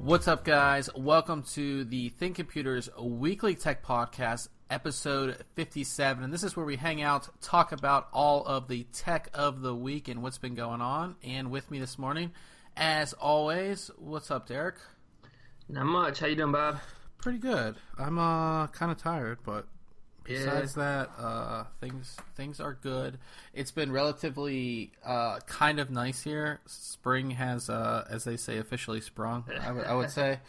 What's up, guys? Welcome to the Think Computers Weekly Tech Podcast, episode 57. And this is where we hang out, talk about all of the tech of the week and what's been going on. And with me this morning, as always, what's up, Derek? Not much. How you doing, Bob? Pretty good. I'm kind of tired, but besides that, things are good. It's been relatively kind of nice here. Spring has, as they say, officially sprung, I would say.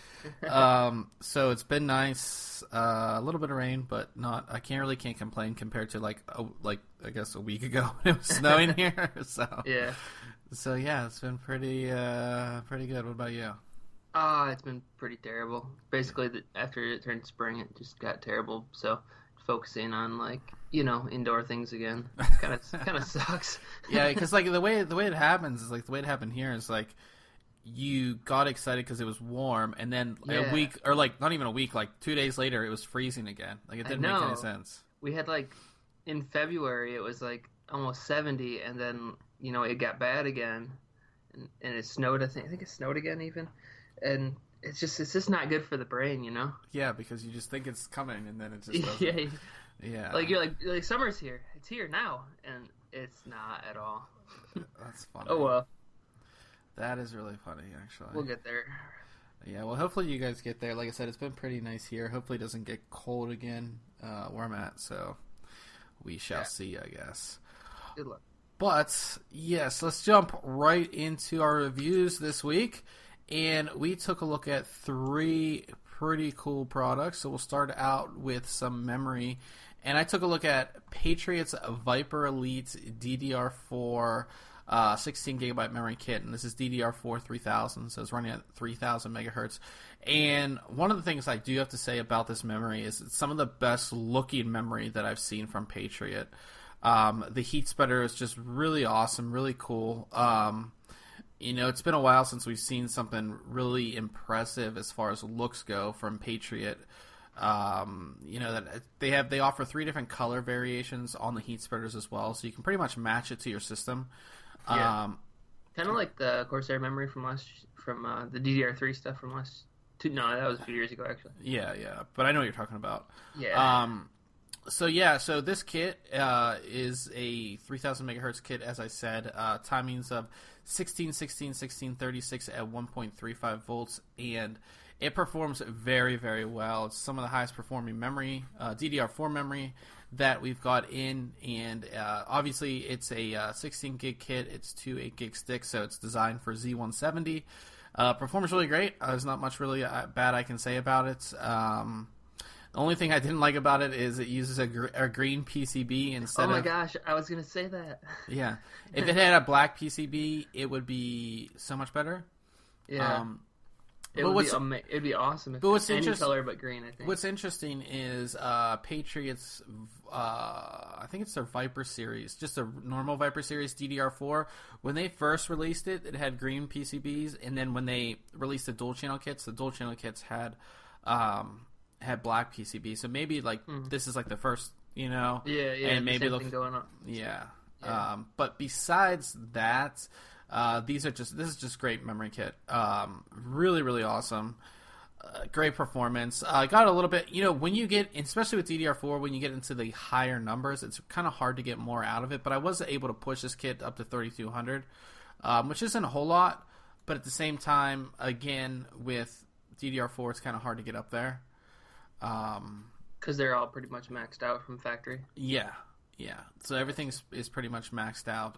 So it's been nice. A little bit of rain, but not. I can't complain compared to I guess a week ago when it was snowing here. So yeah, it's been pretty good. What about you? It's been pretty terrible. Basically, after it turned spring, it just got terrible. So focusing on indoor things again kind of sucks. Yeah, because the way it happens is the way it happened here is you got excited because it was warm, and then a week or not even a week, 2 days later it was freezing again. It didn't make any sense. We had in February it was almost 70, and then it got bad again, and it snowed. I think it snowed again even, and it's just not good for the brain, Yeah, because you just think it's coming, and then it just doesn't. Yeah. You're summer's here. It's here now, and it's not at all. That's funny. Oh well. That is really funny, actually. We'll get there. Yeah, well, hopefully you guys get there. Like I said, it's been pretty nice here. Hopefully it doesn't get cold again where I'm at, so we shall see, I guess. Good luck. But, yes, let's jump right into our reviews this week. And we took a look at 3 pretty cool products. So we'll start out with some memory. And I took a look at Patriot's Viper Elite DDR4 16 gigabyte memory kit. And this is DDR4 3000, so it's running at 3000 megahertz. And one of the things I do have to say about this memory is it's some of the best looking memory that I've seen from Patriot. The heat spreader is just really awesome, really cool. It's been a while since we've seen something really impressive as far as looks go from Patriot. That they offer 3 different color variations on the heat spreaders as well, so you can pretty much match it to your system. Yeah. Kind of like the Corsair memory from the DDR3 stuff from last. No, that was a few years ago actually. Yeah, but I know what you're talking about. Yeah. So this kit is a 3000 megahertz kit, as I said. Timings of 16, 16, 16, 36 at 1.35 volts, and it performs very, very well. It's some of the highest performing memory, DDR4 memory that we've got in, and obviously it's a 16 gig kit. It's 2 8 gig sticks, so it's designed for Z170. Performs really great. There's not much really bad I can say about it. The only thing I didn't like about it is it uses a green PCB instead of... Oh my gosh, I was going to say that. Yeah. If it had a black PCB, it would be so much better. Yeah. It'd be awesome if it's any color but green, I think. What's interesting is Patriot's, I think it's their Viper series, just a normal Viper series DDR4. When they first released it, it had green PCBs, and then when they released the dual channel kits had black PCB, so maybe this is the first, Yeah, and maybe same thing going on. Yeah. But besides that, this is just great memory kit. Really, really awesome. Great performance. Got a little bit, when you get, especially with DDR4, when you get into the higher numbers, it's kind of hard to get more out of it. But I was able to push this kit up to 3200, which isn't a whole lot. But at the same time, again, with DDR4, it's kind of hard to get up there. Because they're all pretty much maxed out from factory. Yeah. So everything is pretty much maxed out.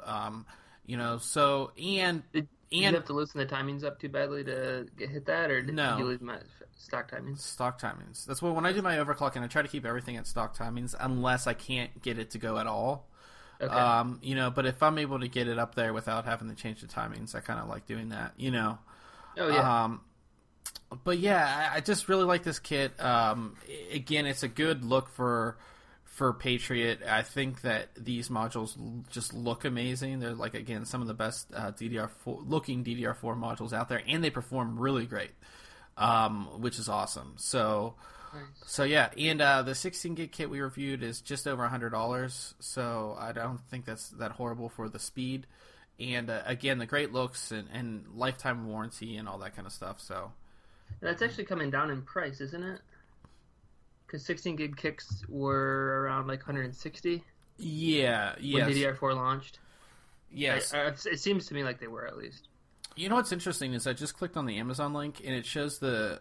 So and did you have to loosen the timings up too badly to hit that, or did you lose my stock timings? Stock timings. That's when I do my overclocking, I try to keep everything at stock timings unless I can't get it to go at all. Okay. But if I'm able to get it up there without having to change the timings, I kind of like doing that. Oh yeah. But yeah, I just really like this kit. Again, it's a good look for Patriot. I think that these modules just look amazing. They're again some of the best looking DDR4 modules out there, and they perform really great, which is awesome. So yeah, and the 16 gig kit we reviewed is just over $100. So I don't think that's that horrible for the speed. And again, the great looks and lifetime warranty and all that kind of stuff. So That's actually coming down in price, isn't it? Because 16 gig kicks were around like 160 Yeah, when yes. DDR4 launched. Yes. It seems to me like they were, at least. You know what's interesting is I just clicked on the Amazon link and it shows the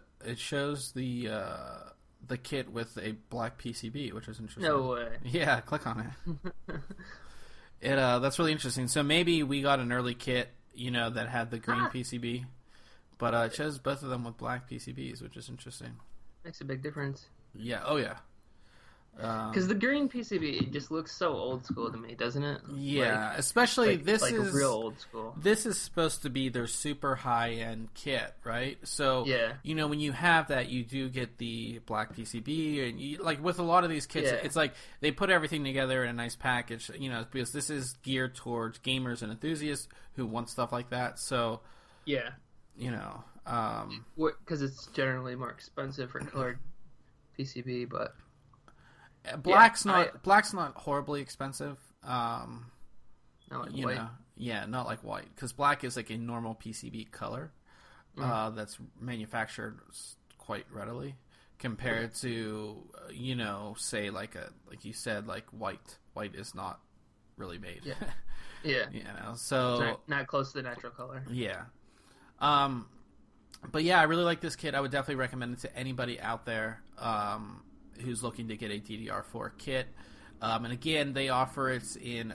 kit with a black PCB, which is interesting. No way. Yeah, click on it. That's really interesting. So maybe we got an early kit, that had the green PCB, but it shows both of them with black PCBs, which is interesting. Makes a big difference. Yeah. Oh yeah. Because the green PCB just looks so old school to me, doesn't it? Yeah, especially this is real old school. This is supposed to be their super high end kit, right? So yeah, when you have that, you do get the black PCB, and like with a lot of these kits, it's like they put everything together in a nice package, because this is geared towards gamers and enthusiasts who want stuff like that. So yeah, because it's generally more expensive for colored PCB, but. Black's not horribly expensive. Not like white. Not like white, because black is like a normal PCB color that's manufactured quite readily compared to say like you said, like white. White is not really made. Yeah. So it's not close to the natural color. Yeah. But yeah, I really like this kit. I would definitely recommend it to anybody out there who's looking to get a DDR4 kit. And again, they offer it in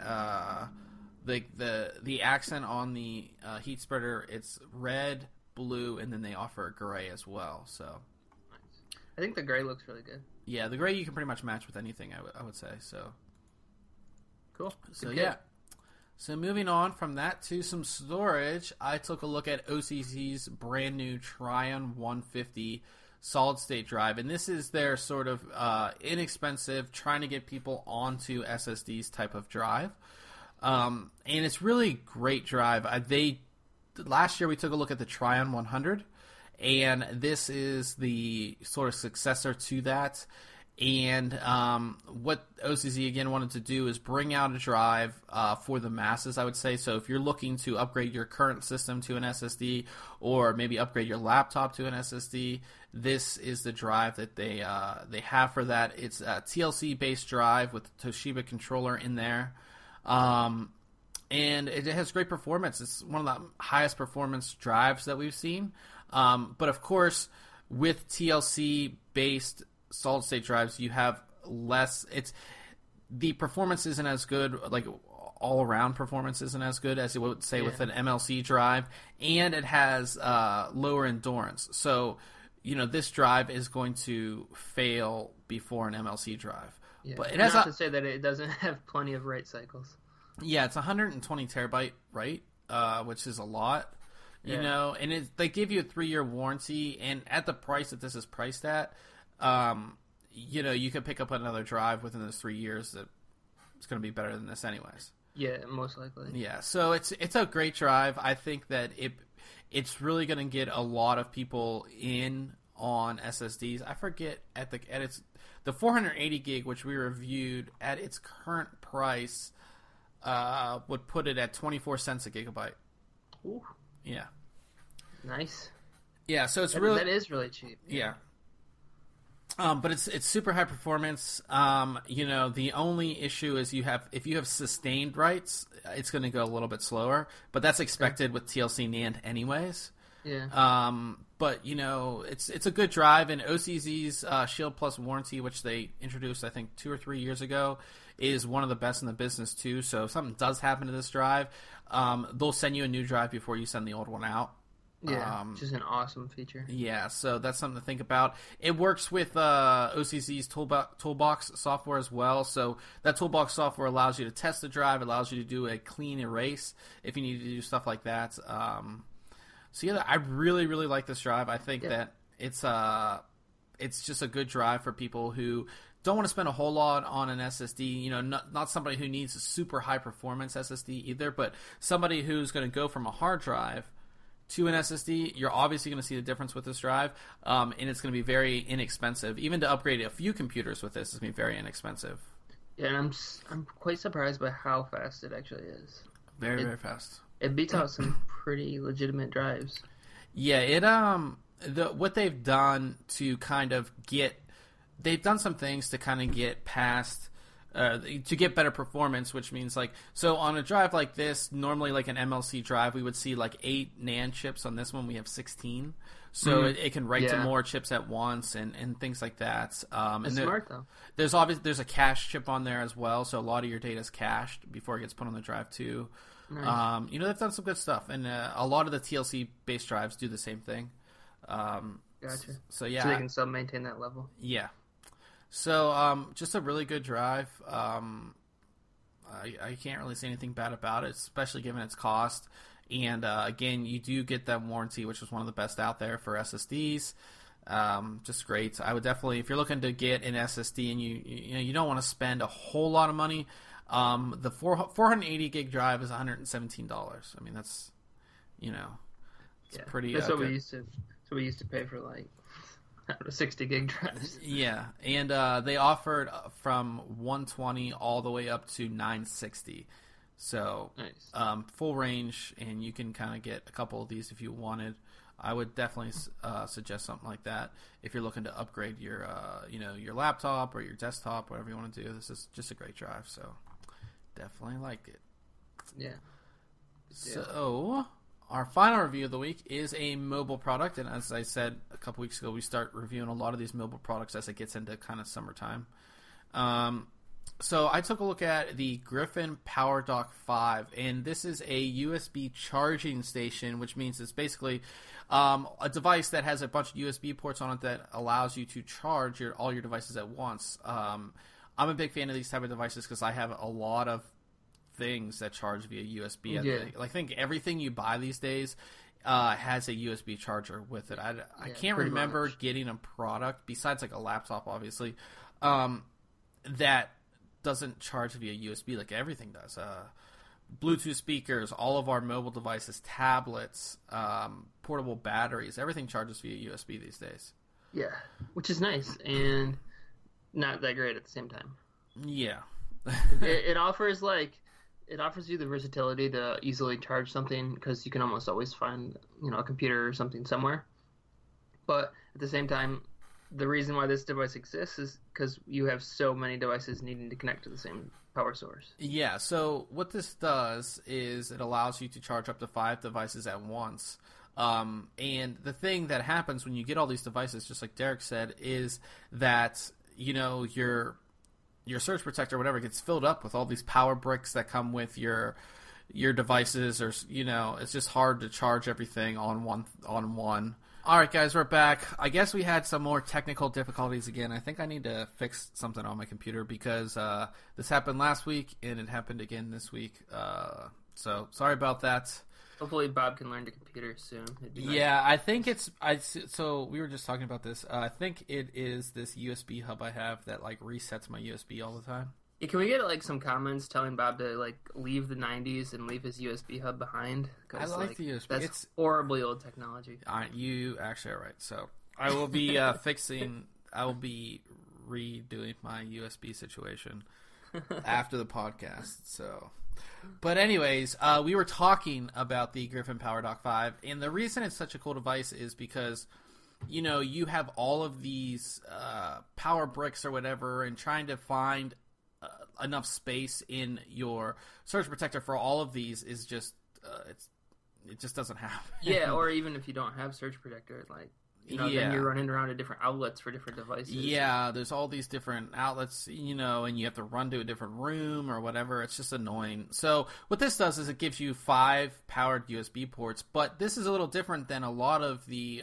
the accent on the heat spreader. It's red, blue, and then they offer a gray as well. So I think the gray looks really good. Yeah, the gray you can pretty much match with anything. I would say so. Cool. So yeah. So moving on from that to some storage, I took a look at OCZ's brand new Tryon 150 solid state drive, and this is their sort of inexpensive, trying to get people onto SSDs type of drive, and it's really great drive. Last year we took a look at the Tryon 100, and this is the sort of successor to that. And what OCZ again wanted to do is bring out a drive for the masses, I would say. So if you're looking to upgrade your current system to an SSD, or maybe upgrade your laptop to an SSD, this is the drive that they have for that. It's a TLC based drive with Toshiba controller in there, and it has great performance. It's one of the highest performance drives that we've seen. But of course, with TLC based solid state drives, you have less. The performance isn't as good, like all around performance isn't as good as you would say with an MLC drive, and it has lower endurance. So this drive is going to fail before an MLC drive. Yeah. But it has not to say that it doesn't have plenty of write cycles. Yeah, it's 120 terabyte write, which is a lot. And they give you a 3-year warranty, and at the price that this is priced at, you could pick up another drive within those 3 years that it's going to be better than this anyways. Yeah, most likely. Yeah, so it's a great drive. I think that it's really going to get a lot of people in on SSDs. I forget at the 480 gig, which we reviewed, at its current price would put it at 24 cents a gigabyte. Ooh. Yeah. Nice. Yeah, so that is really cheap. Yeah. But it's super high performance. The only issue is if you have sustained writes, it's going to go a little bit slower. But that's expected with TLC NAND anyways. Yeah. But it's a good drive, and OCZ's Shield Plus warranty, which they introduced I think 2 or 3 years ago, is one of the best in the business too. So if something does happen to this drive, they'll send you a new drive before you send the old one out. Yeah, which is an awesome feature. Yeah, so that's something to think about. It works with OCZ's Toolbox software as well. So that Toolbox software allows you to test the drive, allows you to do a clean erase if you need to do stuff like that. So yeah, I really, really like this drive. I think that it's just a good drive for people who don't want to spend a whole lot on an SSD. Not somebody who needs a super high performance SSD either, but somebody who's going to go from a hard drive to an SSD. You're obviously going to see the difference with this drive, and it's going to be very inexpensive. Even to upgrade a few computers with this is going to be very inexpensive. Yeah, and I'm quite surprised by how fast it actually is. Very fast. It beats out some pretty legitimate drives. Yeah, what they've done to kind of they've done some things to kind of get past. To get better performance, which means so on a drive like this, normally like an MLC drive, we would see like 8 NAND chips. On this one, we have 16, so it can write to more chips at once and things like that. That's smart though. There's a cache chip on there as well, so a lot of your data is cached before it gets put on the drive too. Nice. They've done some good stuff, and a lot of the TLC based drives do the same thing. Gotcha. So yeah, so they can still maintain that level. Yeah. So, just a really good drive. I can't really say anything bad about it, especially given its cost. And again, you do get that warranty, which is one of the best out there for SSDs. Just great. I would definitely, if you're looking to get an SSD and you don't want to spend a whole lot of money, the 480 gig drive is $117. I mean, that's it's pretty. That's what we used to. So we used to pay for 60 gig drives. Yeah, and they offered from 120 all the way up to 960. So nice. Full range, and you can kind of get a couple of these if you wanted. I would definitely suggest something like that if you're looking to upgrade your your laptop or your desktop, whatever you want to do. This is just a great drive, so definitely like it. Yeah. So our final review of the week is a mobile product, and as I said a couple weeks ago, we start reviewing a lot of these mobile products as it gets into kind of summertime. So I took a look at the Griffin PowerDock 5, and this is a USB charging station, which means it's basically a device that has a bunch of USB ports on it that allows you to charge all your devices at once. I'm a big fan of these type of devices because I have a lot of things that charge via USB. Yeah. I think everything you buy these days has a USB charger with it. I can't remember getting a product besides a laptop, obviously, that doesn't charge via USB like everything does. Bluetooth speakers, all of our mobile devices, tablets, portable batteries, everything charges via USB these days. Yeah, which is nice and not that great at the same time. Yeah. it offers you the versatility to easily charge something because you can almost always find a computer or something somewhere. But at the same time, the reason why this device exists is because you have so many devices needing to connect to the same power source. Yeah, so what this does is it allows you to charge up to 5 devices at once. And the thing that happens when you get all these devices, just like Derek said, is that your surge protector or whatever gets filled up with all these power bricks that come with your devices, or it's just hard to charge everything on one. All right, guys, we're back. I guess we had some more technical difficulties again. I think I need to fix something on my computer because this happened last week and it happened again this week. So sorry about that. Hopefully Bob can learn the computer soon. Yeah, I think so we were just talking about this. I think it is this USB hub I have that resets my USB all the time. Yeah, can we get some comments telling Bob to leave the 90s and leave his USB hub behind? I like the USB. That's horribly old technology. You actually are right. So I will be I will be redoing my USB situation after the podcast. So, but anyways, we were talking about the Griffin PowerDock 5, and the reason it's such a cool device is because you have all of these power bricks or whatever, and trying to find enough space in your surge protector for all of these is just it just doesn't happen. Yeah, or even if you don't have surge protector, then you're running around to different outlets for different devices. Yeah, there's all these different outlets, and you have to run to a different room or whatever. It's just annoying. So what this does is it gives you 5 powered USB ports, but this is a little different than a lot of the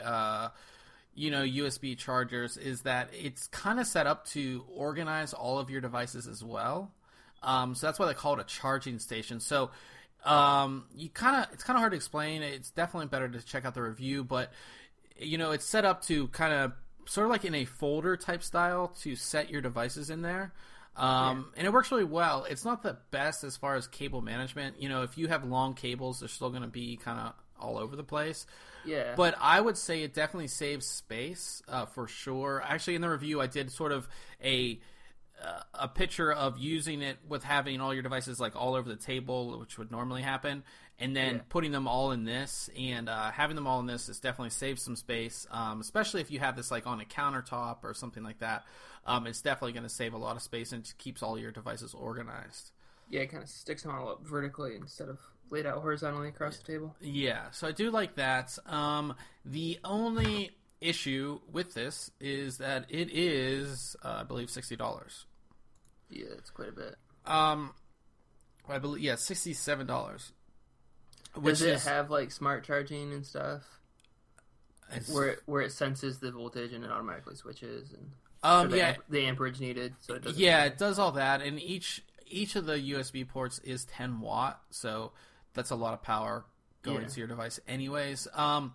USB chargers, is that it's kind of set up to organize all of your devices as well. So that's why they call it a charging station. So it's kind of hard to explain. It's definitely better to check out the review, but it's set up to kind of sort of like in a folder type style to set your devices in there. And it works really well. It's not the best as far as cable management. If you have long cables, they're still going to be kind of all over the place. Yeah. But I would say it definitely saves space for sure. Actually, in the review, I did sort of a a picture of using it with having all your devices like all over the table, which would normally happen, and then putting them all in this, and having them all in this is definitely saves some space, especially if you have this like on a countertop or something like that. It's definitely going to save a lot of space and keeps all your devices organized. Yeah, it kind of sticks them all up vertically instead of laid out horizontally across the table. Yeah, so I do like that. The only issue with this is that it is, I believe, $60. Yeah, it's quite a bit. I believe, yeah, $67. Does it have like smart charging and stuff? Where it senses the voltage and it automatically switches and the amperage needed, so it doesn't. Yeah, it does all that, and each of the USB ports is 10 watt, so that's a lot of power going to your device, anyways.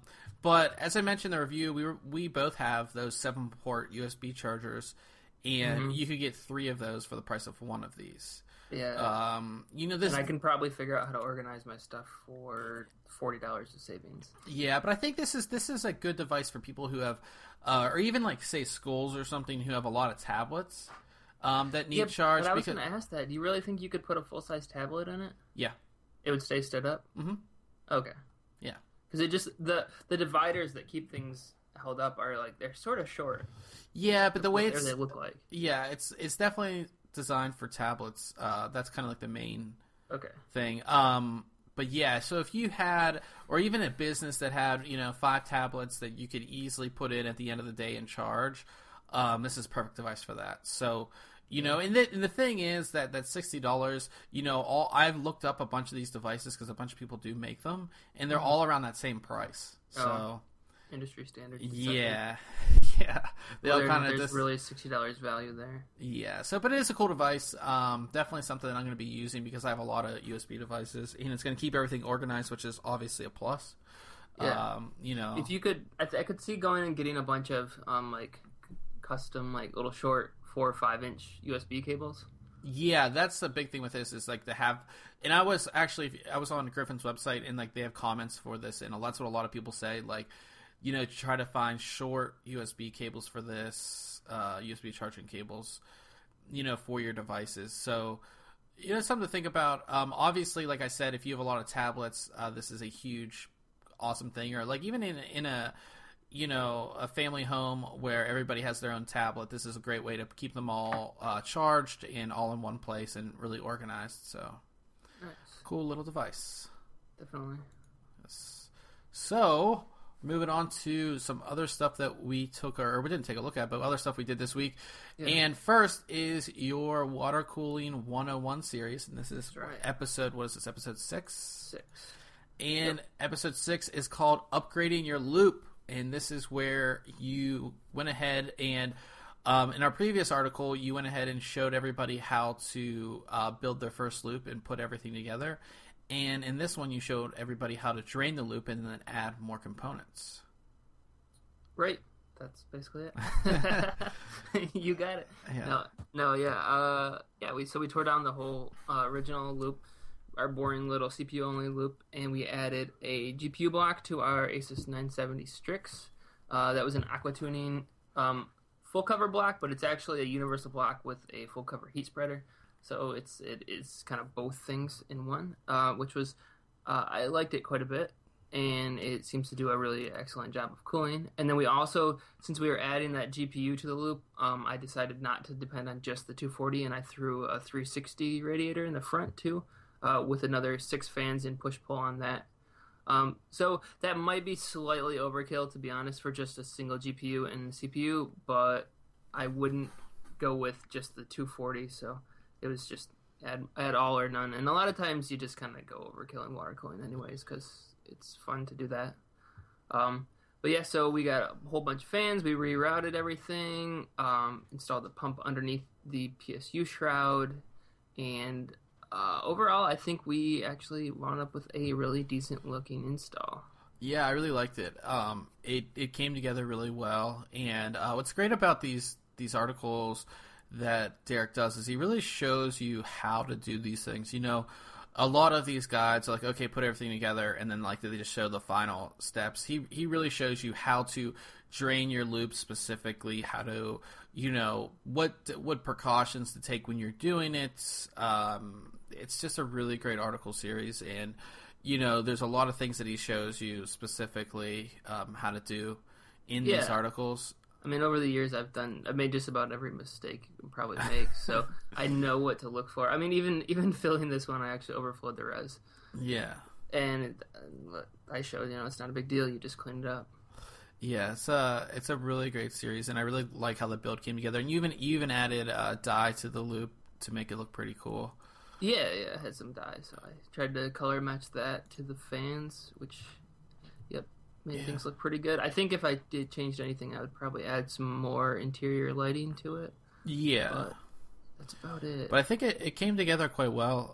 But as I mentioned in the review, we both have those 7-port USB chargers, and you could get 3 of those for the price of 1 of these. Yeah. This. And I can probably figure out how to organize my stuff for $40 of savings. Yeah, but I think this is a good device for people who have, or even like say schools or something who have a lot of tablets that need charge. But I was going to ask that. Do you really think you could put a full size tablet in it? Yeah. It would stay stood up. Mm-hmm. Okay. Yeah. Because it just the dividers that keep things held up are like they're sort of short. Yeah, but the way they look like. Yeah, it's definitely designed for tablets. That's kind of like the main thing. But yeah, so if you had, or even a business that had, 5 tablets that you could easily put in at the end of the day and charge, this is a perfect device for that. So, and the thing is that $60, I've looked up a bunch of these devices because a bunch of people do make them, and they're all around that same price. So. Industry standard. Yeah. Yeah. There's really $60 value there. Yeah. So, but it is a cool device. Definitely something that I'm going to be using because I have a lot of USB devices, and it's going to keep everything organized, which is obviously a plus. Yeah. If you could, I could see going and getting a bunch of like custom like little short 4 or 5 inch USB cables. Yeah, that's the big thing with this is like to have, and I was on Griffin's website and like they have comments for this, and that's what a lot of people say, like, try to find short USB cables for this, USB charging cables, for your devices. So, something to think about. Obviously, like I said, if you have a lot of tablets, this is a huge, awesome thing. Or like even in a a family home where everybody has their own tablet, this is a great way to keep them all charged and all in one place and really organized. So, nice. Cool little device. Definitely. Yes. So, moving on to some other stuff that we took, or we didn't take a look at, but other stuff we did this week. Yeah. And first is your Water Cooling 101 series. And this is episode 6? 6. And episode 6 is called Upgrading Your Loop. And this is where you went ahead and, in our previous article, you went ahead and showed everybody how to build their first loop and put everything together. And in this one, you showed everybody how to drain the loop and then add more components. Right. That's basically it. You got it. Yeah. We tore down the whole original loop, our boring little CPU-only loop, and we added a GPU block to our Asus 970 Strix. That was an Aqua Tuning full cover block, but it's actually a universal block with a full cover heat spreader. So it is kind of both things in one, which was I liked it quite a bit, and it seems to do a really excellent job of cooling. And then we also, since we were adding that GPU to the loop, I decided not to depend on just the 240, and I threw a 360 radiator in the front too, with another 6 fans and push-pull on that. So that might be slightly overkill, to be honest, for just a single GPU and CPU, but I wouldn't go with just the 240, so it was just add all or none. And a lot of times you just kind of go overkill in water cooling anyways, because it's fun to do that. But yeah, so we got a whole bunch of fans. We rerouted everything, installed the pump underneath the PSU shroud, and overall, I think we actually wound up with a really decent looking install. Yeah, I really liked it. It came together really well, and what's great about these articles that Derek does is he really shows you how to do these things. A lot of these guides are like, okay, put everything together, and then like they just show the final steps. He really shows you how to drain your loop specifically, how to, what precautions to take when you're doing it. It's just a really great article series, and there's a lot of things that he shows you specifically how to do in these articles. I mean, over the years, I've made just about every mistake you can probably make, so I know what to look for. I mean, even filling this one, I actually overflowed the res. Yeah. And I showed, it's not a big deal. You just clean it up. Yeah, it's a really great series, and I really like how the build came together. And you even added dye to the loop to make it look pretty cool. Yeah, I had some dye, so I tried to color match that to the fans, which, made things look pretty good. I think if I did change anything, I would probably add some more interior lighting to it. Yeah. But that's about it. But I think it came together quite well.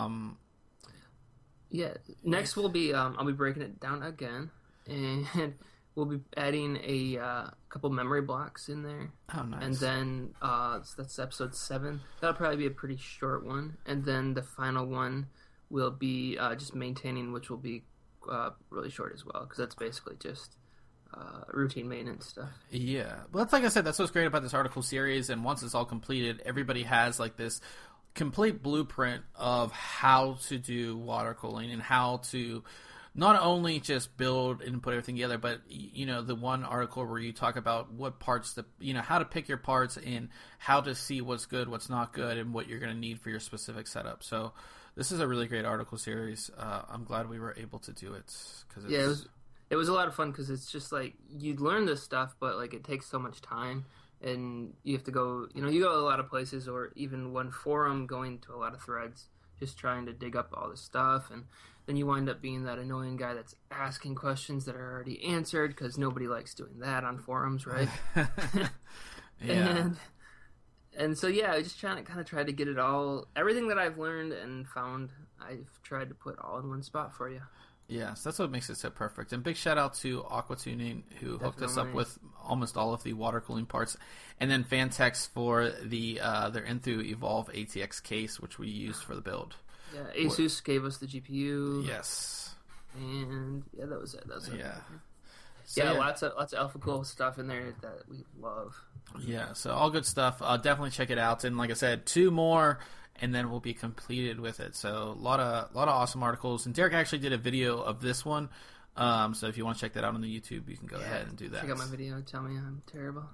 Next we'll be, I'll be breaking it down again, and we'll be adding a couple memory blocks in there. Oh, nice. And then, so that's episode 7. That'll probably be a pretty short one. And then the final one will be just maintaining, which will be really short as well, because that's basically just routine maintenance stuff. Yeah. Well, that's like I said, that's what's great about this article series, and once it's all completed, everybody has like this complete blueprint of how to do water cooling and how to not only just build and put everything together, but the one article where you talk about what parts how to pick your parts and how to see what's good, what's not good, and what you're going to need for your specific setup. So this is a really great article series. I'm glad we were able to do it. It was a lot of fun, because it's just like you learn this stuff, but like it takes so much time, and you have to go. You go to a lot of places, or even one forum, going to a lot of threads, just trying to dig up all this stuff, and then you wind up being that annoying guy that's asking questions that are already answered, because nobody likes doing that on forums, right? Yeah. And so, I just kind of tried to get it all, everything that I've learned and found, I've tried to put all in one spot for you. Yes, that's what makes it so perfect. And big shout out to Aqua Tuning, who hooked us up with almost all of the water cooling parts, and then Fantex for the their Enthoo Evolve ATX case, which we used for the build. Yeah, Asus gave us the GPU. Yes. And that was it. Yeah. So, lots of Alpha Cool stuff in there that we love. Yeah, so all good stuff. Definitely check it out. And like I said, 2 more, and then we'll be completed with it. So a lot of awesome articles. And Derek actually did a video of this one. So if you want to check that out on the YouTube, you can go ahead and do that. Check out my video. Tell me I'm terrible.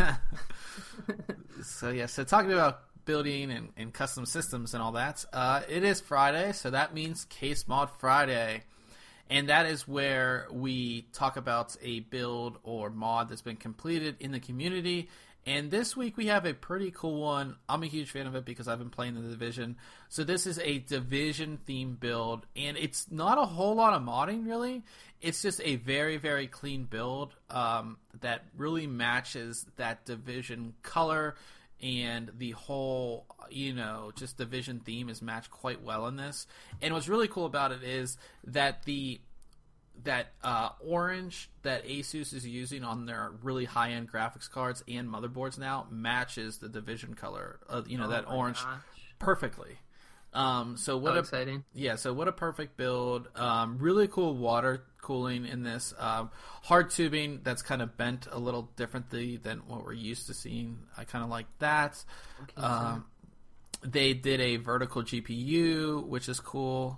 So talking about building and custom systems and all that, it is Friday, so that means Case Mod Friday. And that is where we talk about a build or mod that's been completed in the community. And this week we have a pretty cool one. I'm a huge fan of it because I've been playing the Division. So this is a Division themed build, and it's not a whole lot of modding really. It's just a very, very clean build that really matches that Division color, and the whole, just Division theme is matched quite well in this. And what's really cool about it is that that orange that Asus is using on their really high-end graphics cards and motherboards now matches the Division color, that orange perfectly. So what exciting. Yeah, so what a perfect build. Really cool water cooling in this. Hard tubing that's kind of bent a little differently than what we're used to seeing. I kind of like that. They did a vertical GPU, which is cool.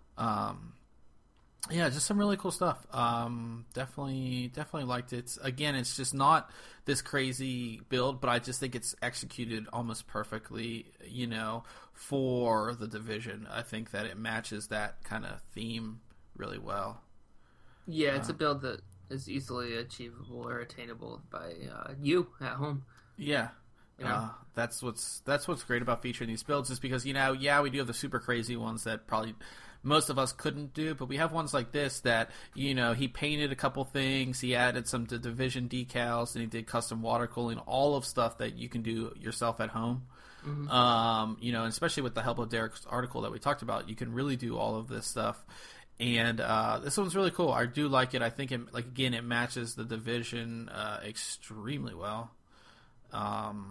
Just some really cool stuff. Definitely liked it. Again, it's just not this crazy build, but I just think it's executed almost perfectly, for the Division. I think that it matches that kind of theme really well. Yeah, it's a build that is easily achievable or attainable by you at home. Yeah. That's what's great about featuring these builds, is because, we do have the super crazy ones that probably most of us couldn't do, but we have ones like this that, he painted a couple things, he added some Division decals, and he did custom water cooling, all of stuff that you can do yourself at home. Mm-hmm. And especially with the help of Derek's article that we talked about, you can really do all of this stuff. And this one's really cool. I do like it. I think it matches the Division extremely well.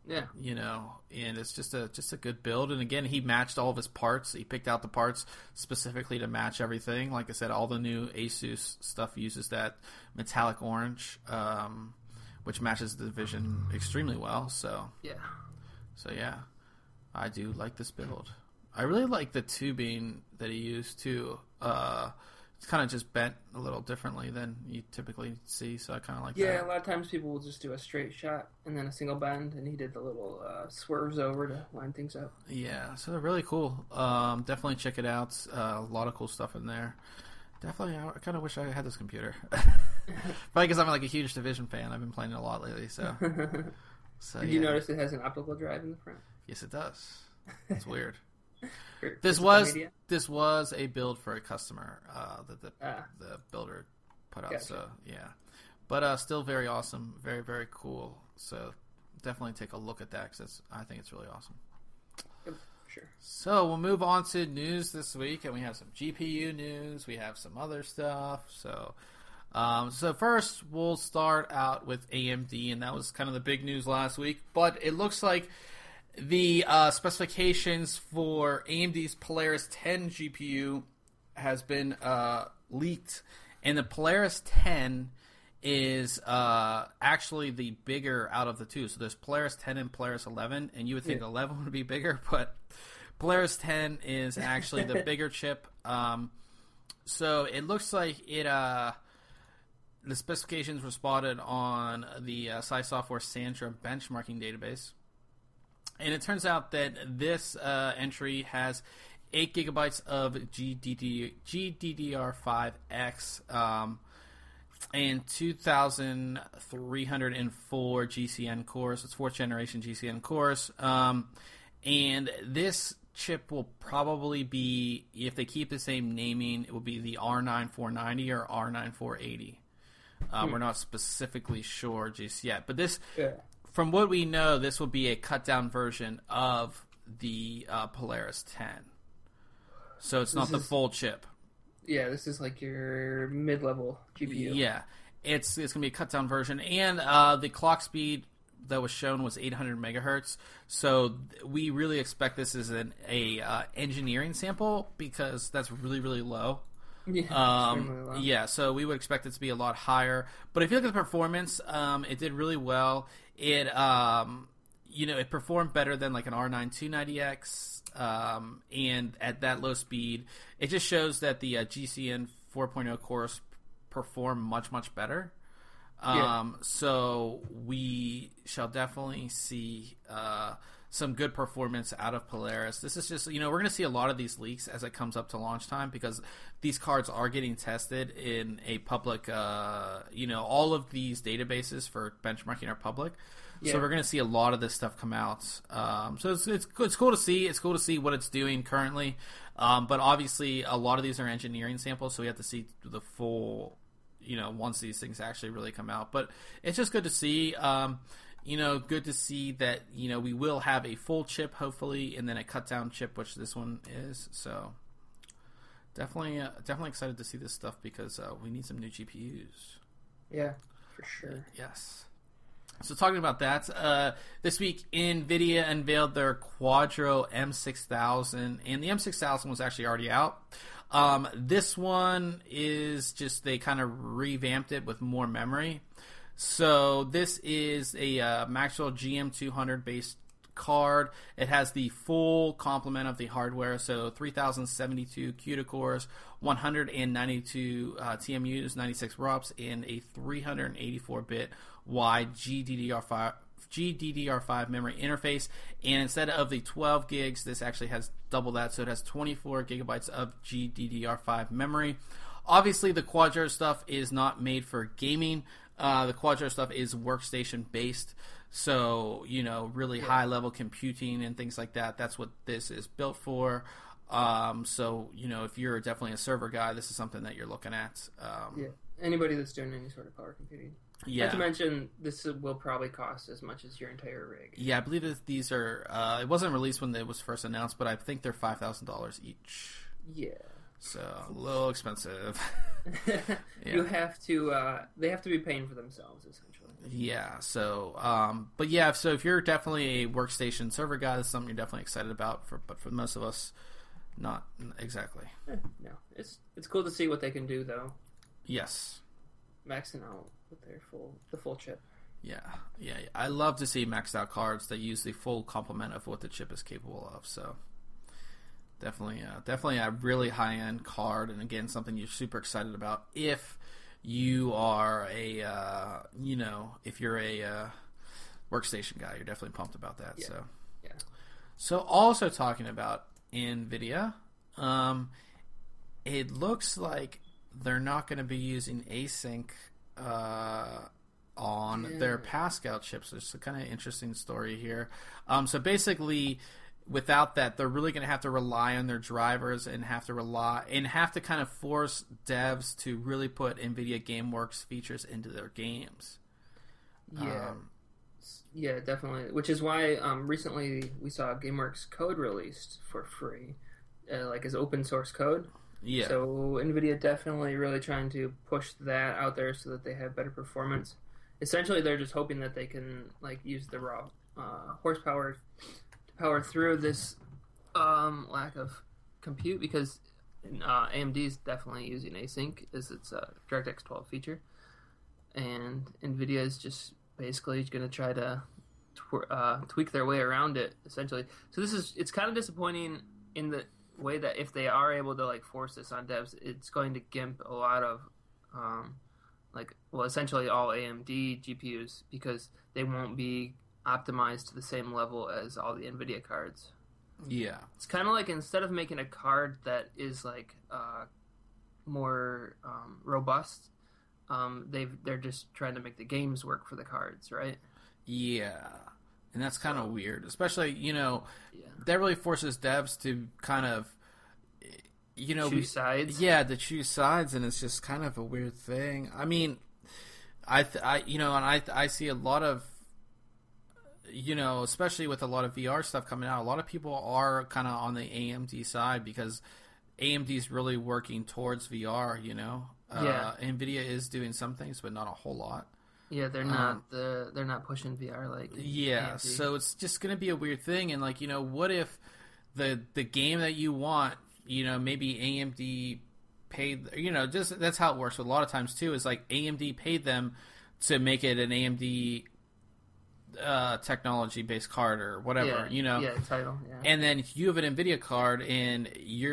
Yeah. And it's just a good build. And again, he matched all of his parts. He picked out the parts specifically to match everything. Like I said, all the new Asus stuff uses that metallic orange, which matches the Division extremely well. So yeah, I do like this build. I really like the tubing that he used too. It's kind of just bent a little differently than you typically see, so I kind of like that. Yeah, a lot of times people will just do a straight shot and then a single bend, and he did the little swerves over to line things up. Yeah, so they're really cool. Definitely check it out. A lot of cool stuff in there. Definitely, I kind of wish I had this computer. Probably because I'm like a huge Division fan. I've been playing it a lot lately, so. Did you notice it has an optical drive in the front? Yes, it does. It's weird. For This was a build for a customer that the builder put out. Gotcha. So yeah, but still very awesome, very very cool. So definitely take a look at that because I think it's really awesome. Yep, sure. So we'll move on to news this week, and we have some GPU news. We have some other stuff. So first we'll start out with AMD, and that was kind of the big news last week. But it looks like the specifications for AMD's Polaris 10 GPU has been leaked, and the Polaris 10 is actually the bigger out of the two. So there's Polaris 10 and Polaris 11, and you would think 11 would be bigger, but Polaris 10 is actually the bigger chip. So it looks like the specifications were spotted on the SciSoftware Sandra benchmarking database. And it turns out that this entry has 8 gigabytes of GDDR5X and 2,304 GCN cores. It's 4th generation GCN cores. And this chip will probably be, if they keep the same naming, it will be the R9 490 or R9 480. We're not specifically sure just yet. But this... Yeah. From what we know, this will be a cut-down version of the Polaris 10. So it's not the full chip. Yeah, this is like your mid-level GPU. Yeah, it's going to be a cut-down version. And the clock speed that was shown was 800 megahertz. So we really expect this as an engineering sample because that's really, really low. Yeah, so we would expect it to be a lot higher. But if you look at the performance, it did really well. It it performed better than like an R9 290X, and at that low speed, it just shows that the GCN 4.0 cores perform much, much better. So we shall definitely see some good performance out of Polaris. This is just, we're going to see a lot of these leaks as it comes up to launch time because these cards are getting tested in a public, all of these databases for benchmarking are public. Yeah. So we're going to see a lot of this stuff come out. So it's cool to see. It's cool to see what it's doing currently. But obviously a lot of these are engineering samples, so we have to see the full, once these things actually really come out. But it's just good to see. Good to see that, we will have a full chip, hopefully, and then a cut-down chip, which this one is. So, definitely excited to see this stuff because we need some new GPUs. Yeah, for sure. Yes. So, talking about that, this week, NVIDIA unveiled their Quadro M6000, and the M6000 was actually already out. This one is just, they kind of revamped it with more memory. So this is a Maxwell GM200 based card. It has the full complement of the hardware, so 3072 CUDA cores, 192 TMUs, 96 ROPs, and a 384-bit wide GDDR5 memory interface. And instead of the 12 gigs, this actually has double that, so it has 24 gigabytes of GDDR5 memory. Obviously, the Quadro stuff is not made for gaming. The Quadro stuff is workstation based, so really high level computing and things like that. That's what this is built for. So if you're definitely a server guy, this is something that you're looking at. Anybody that's doing any sort of power computing. Yeah. Not to mention, this will probably cost as much as your entire rig. Yeah, I believe that these are. It wasn't released when it was first announced, but I think they're $5,000 each. Yeah. So a little expensive. You have to. They have to be paying for themselves, essentially. Yeah. So, but yeah. So if you're definitely a workstation server guy, that's something you're definitely excited about. But for most of us, not exactly. No, it's cool to see what they can do, though. Yes. Maxing out with the full chip. Yeah. I love to see maxed out cards that use the full complement of what the chip is capable of. So definitely a really high end card, and again, something you're super excited about if you are if you're a workstation guy, you're definitely pumped about that. Yeah. So yeah. So also talking about NVIDIA, it looks like they're not going to be using async on their Pascal chips. It's a kind of interesting story here. So basically, without that, they're really going to have to rely on their drivers and have to kind of force devs to really put NVIDIA GameWorks features into their games. Yeah. Yeah, definitely. Which is why recently we saw GameWorks code released for free, like as open source code. Yeah. So NVIDIA definitely really trying to push that out there so that they have better performance. Essentially, they're just hoping that they can like use the raw horsepower to power through this lack of compute, because AMD is definitely using async as its DirectX 12 feature, and NVIDIA is just basically going to try to tweak their way around it, essentially. So it's kind of disappointing in the way that if they are able to like force this on devs, it's going to gimp a lot of essentially all AMD GPUs, because they won't be optimized to the same level as all the NVIDIA cards. Yeah. It's kind of like, instead of making a card that is like more robust, they're just trying to make the games work for the cards, right? Yeah. And that's kind of weird, especially, that really forces devs to kind of, choose sides. Yeah, to choose sides, and it's just kind of a weird thing. I mean, I see a lot of, especially with a lot of VR stuff coming out, a lot of people are kind of on the AMD side because AMD is really working towards VR, Yeah. NVIDIA is doing some things, but not a whole lot. Yeah, they're not pushing VR like yeah. AMD. So it's just going to be a weird thing, and what if the game that you want, maybe AMD paid, just that's how it works a lot of times too. Is like AMD paid them to make it an AMD technology based card or whatever, title. Yeah. And then you have an NVIDIA card, and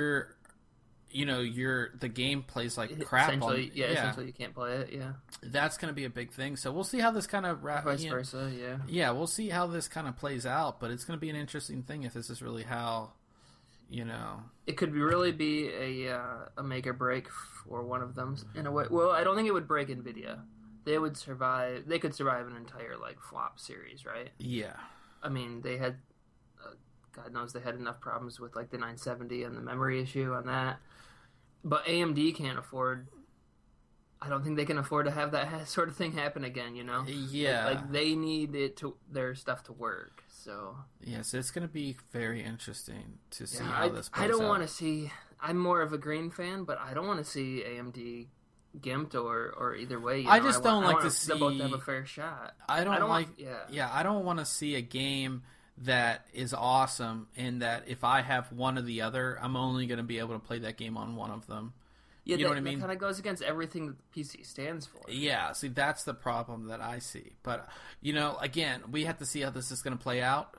the game plays like crap. Essentially, essentially you can't play it. Yeah, that's going to be a big thing. So we'll see how this kind of vice versa. Yeah, yeah, we'll see how this kind of plays out. But it's going to be an interesting thing if this is really how, it could really be a make or break for one of them in a way. Well, I don't think it would break NVIDIA. They would survive. They could survive an entire flop series, right? Yeah. I mean, they had, God knows, they had enough problems with the 970 and the memory issue on that. But AMD can't afford. I don't think they can afford to have that sort of thing happen again. Yeah. They need their stuff to work. So yes, it's going to be very interesting to see how this plays I don't out. want to see. I'm more of a Green fan, but I don't want to see AMD gimped or either way. I just don't like to see them both to have a fair shot. I don't want to see a game that is awesome, and that if I have one or the other, I'm only going to be able to play that game on one of them. Yeah, you know what I mean? That kind of goes against everything that the PC stands for. Yeah, see, that's the problem that I see. But, again, we have to see how this is going to play out.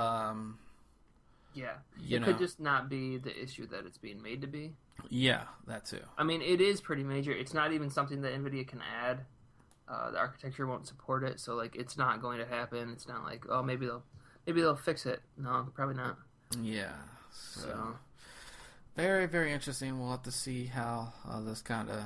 Yeah. It could just not be the issue that it's being made to be. Yeah, that too. I mean, it is pretty major. It's not even something that NVIDIA can add. The architecture won't support it, so, it's not going to happen. It's not like, oh, maybe they'll fix it. No, probably not. Yeah. So very, very interesting. We'll have to see how this kind of,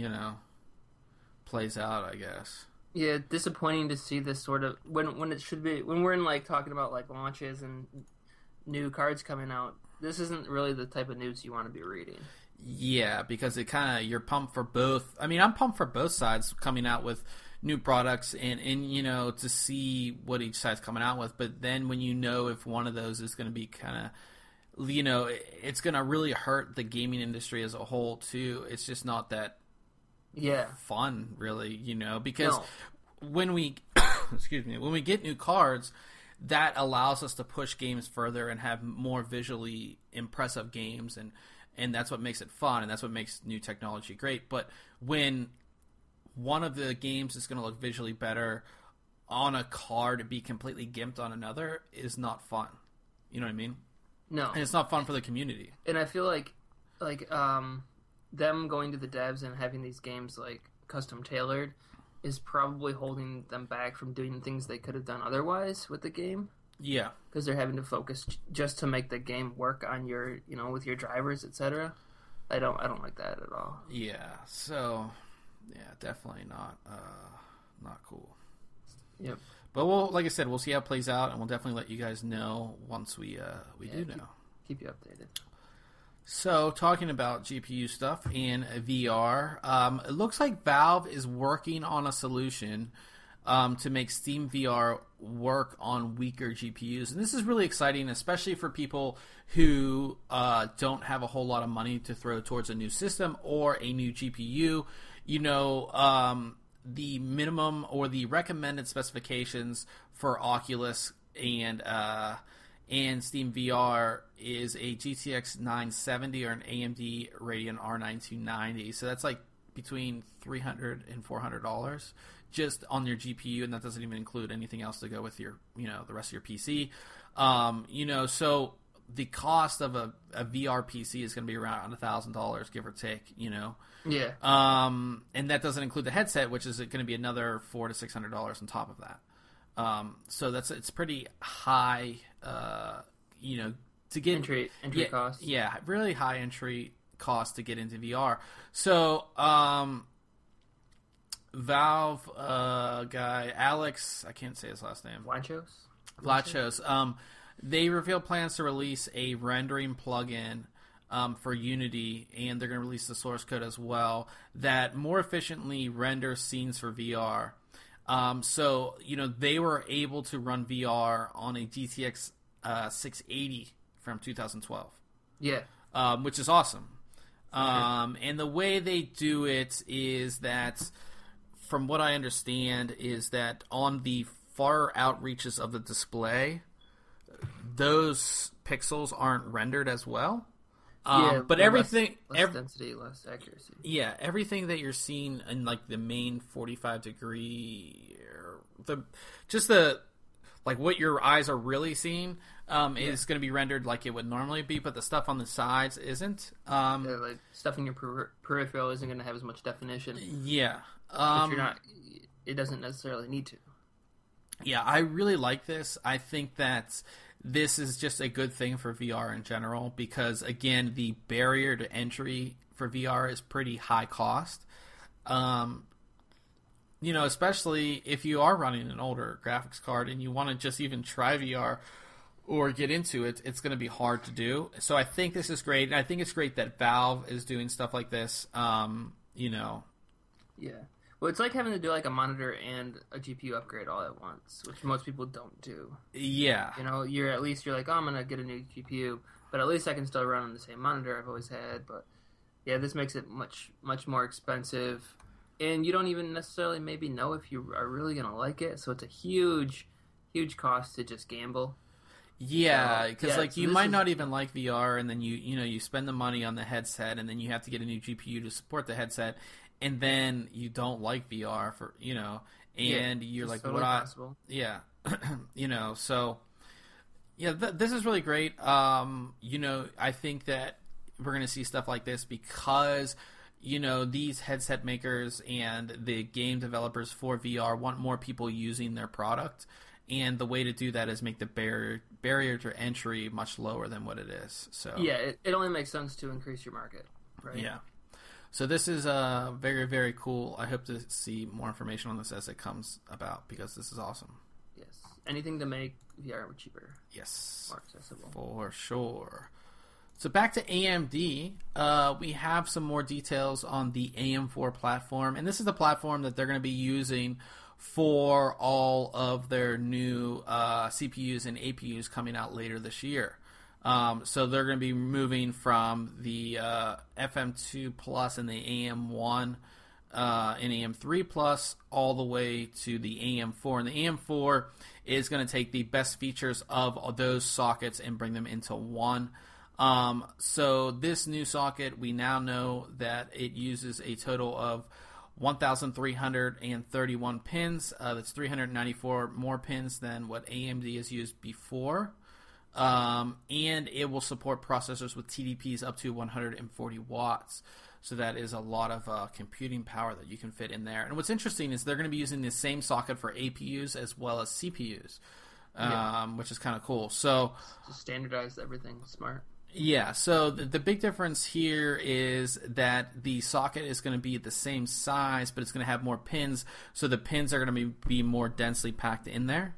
plays out, I guess. Yeah, disappointing to see this sort of when it should be, when we're in talking about launches and new cards coming out. This isn't really the type of news you want to be reading. Yeah, because it kind of, you're pumped for both. I mean, I'm pumped for both sides coming out with new products and to see what each side's coming out with. But then when if one of those is going to be kind of it's going to really hurt the gaming industry as a whole too. It's just not that fun, really, because when we excuse me, when we get new cards, that allows us to push games further and have more visually impressive games, and that's what makes it fun, and that's what makes new technology great. But when one of the games is going to look visually better on a card and be completely gimped on another is not fun. You know what I mean? No. And it's not fun for the community. And I feel like them going to the devs and having these games like custom tailored is probably holding them back from doing things they could have done otherwise with the game. Yeah. Because they're having to focus just to make the game work on your, with your drivers, etc. I don't like that at all. Yeah. So, yeah, definitely not cool. Yep. But like I said, we'll see how it plays out, and we'll definitely let you guys know once we do know. Keep you updated. So, talking about GPU stuff and VR, it looks like Valve is working on a solution to make Steam VR work on weaker GPUs. And this is really exciting, especially for people who don't have a whole lot of money to throw towards a new system or a new GPU. The minimum or the recommended specifications for Oculus and Steam VR is a GTX 970 or an AMD Radeon R9 290. So that's like between $300 and $400 just on your GPU, and that doesn't even include anything else to go with your, the rest of your PC. So the cost of a VR PC is going to be around $1,000, give or take. Yeah. And that doesn't include the headset, which is going to be another $400 to $600 on top of that. So it's pretty high, to get entry cost. Yeah, really high entry cost to get into VR. So, Valve guy Alex, I can't say his last name. Vlachos. They revealed plans to release a rendering plugin for Unity, and they're going to release the source code as well that more efficiently renders scenes for VR. So, they were able to run VR on a GTX 680 from 2012. Yeah. Which is awesome. And the way they do it is that, from what I understand, is that on the far outreaches of the display, those pixels aren't rendered as well. But everything less density, less accuracy. Yeah, everything that you're seeing in like the main 45 degree, what your eyes are really seeing is going to be rendered like it would normally be, but the stuff on the sides isn't. Like stuff in your peripheral isn't going to have as much definition. Yeah, it doesn't necessarily need to. Yeah, I really like this. I think that this is just a good thing for VR in general because, again, the barrier to entry for VR is pretty high cost. Especially if you are running an older graphics card and you want to just even try VR or get into it, it's going to be hard to do. So I think this is great, and I think it's great that Valve is doing stuff like this. Yeah. Well, it's like having to do like a monitor and a GPU upgrade all at once, which most people don't do. Yeah. You're like, oh, I'm going to get a new GPU, but at least I can still run on the same monitor I've always had. But yeah, this makes it much, much more expensive. And you don't even necessarily maybe know if you are really going to like it. So it's a huge, huge cost to just gamble. Yeah, because you might not even like VR, and then you spend the money on the headset, and then you have to get a new GPU to support the headset, and then you don't like VR and you're like, totally possible. Yeah, so yeah, this is really great. I think that we're going to see stuff like this because these headset makers and the game developers for VR want more people using their product. And the way to do that is make the barrier to entry much lower than what it is. So yeah, it only makes sense to increase your market, right? Yeah. So this is very, very cool. I hope to see more information on this as it comes about because this is awesome. Yes. Anything to make VR cheaper. Yes. More accessible. For sure. So back to AMD, we have some more details on the AM4 platform. And this is the platform that they're going to be using for all of their new CPUs and APUs coming out later this year. So they're going to be moving from the FM2 Plus and the AM1 and AM3 Plus all the way to the AM4. And the AM4 is going to take the best features of those sockets and bring them into one. So this new socket, we now know that it uses a total of 1,331 pins. That's 394 more pins than what AMD has used before. And it will support processors with TDPs up to 140 watts. So that is a lot of computing power that you can fit in there. And what's interesting is they're going to be using the same socket for APUs as well as CPUs, which is kind of cool. So just standardize everything. Smart. Yeah, so the big difference here is that the socket is going to be the same size, but it's going to have more pins, so the pins are going to be more densely packed in there.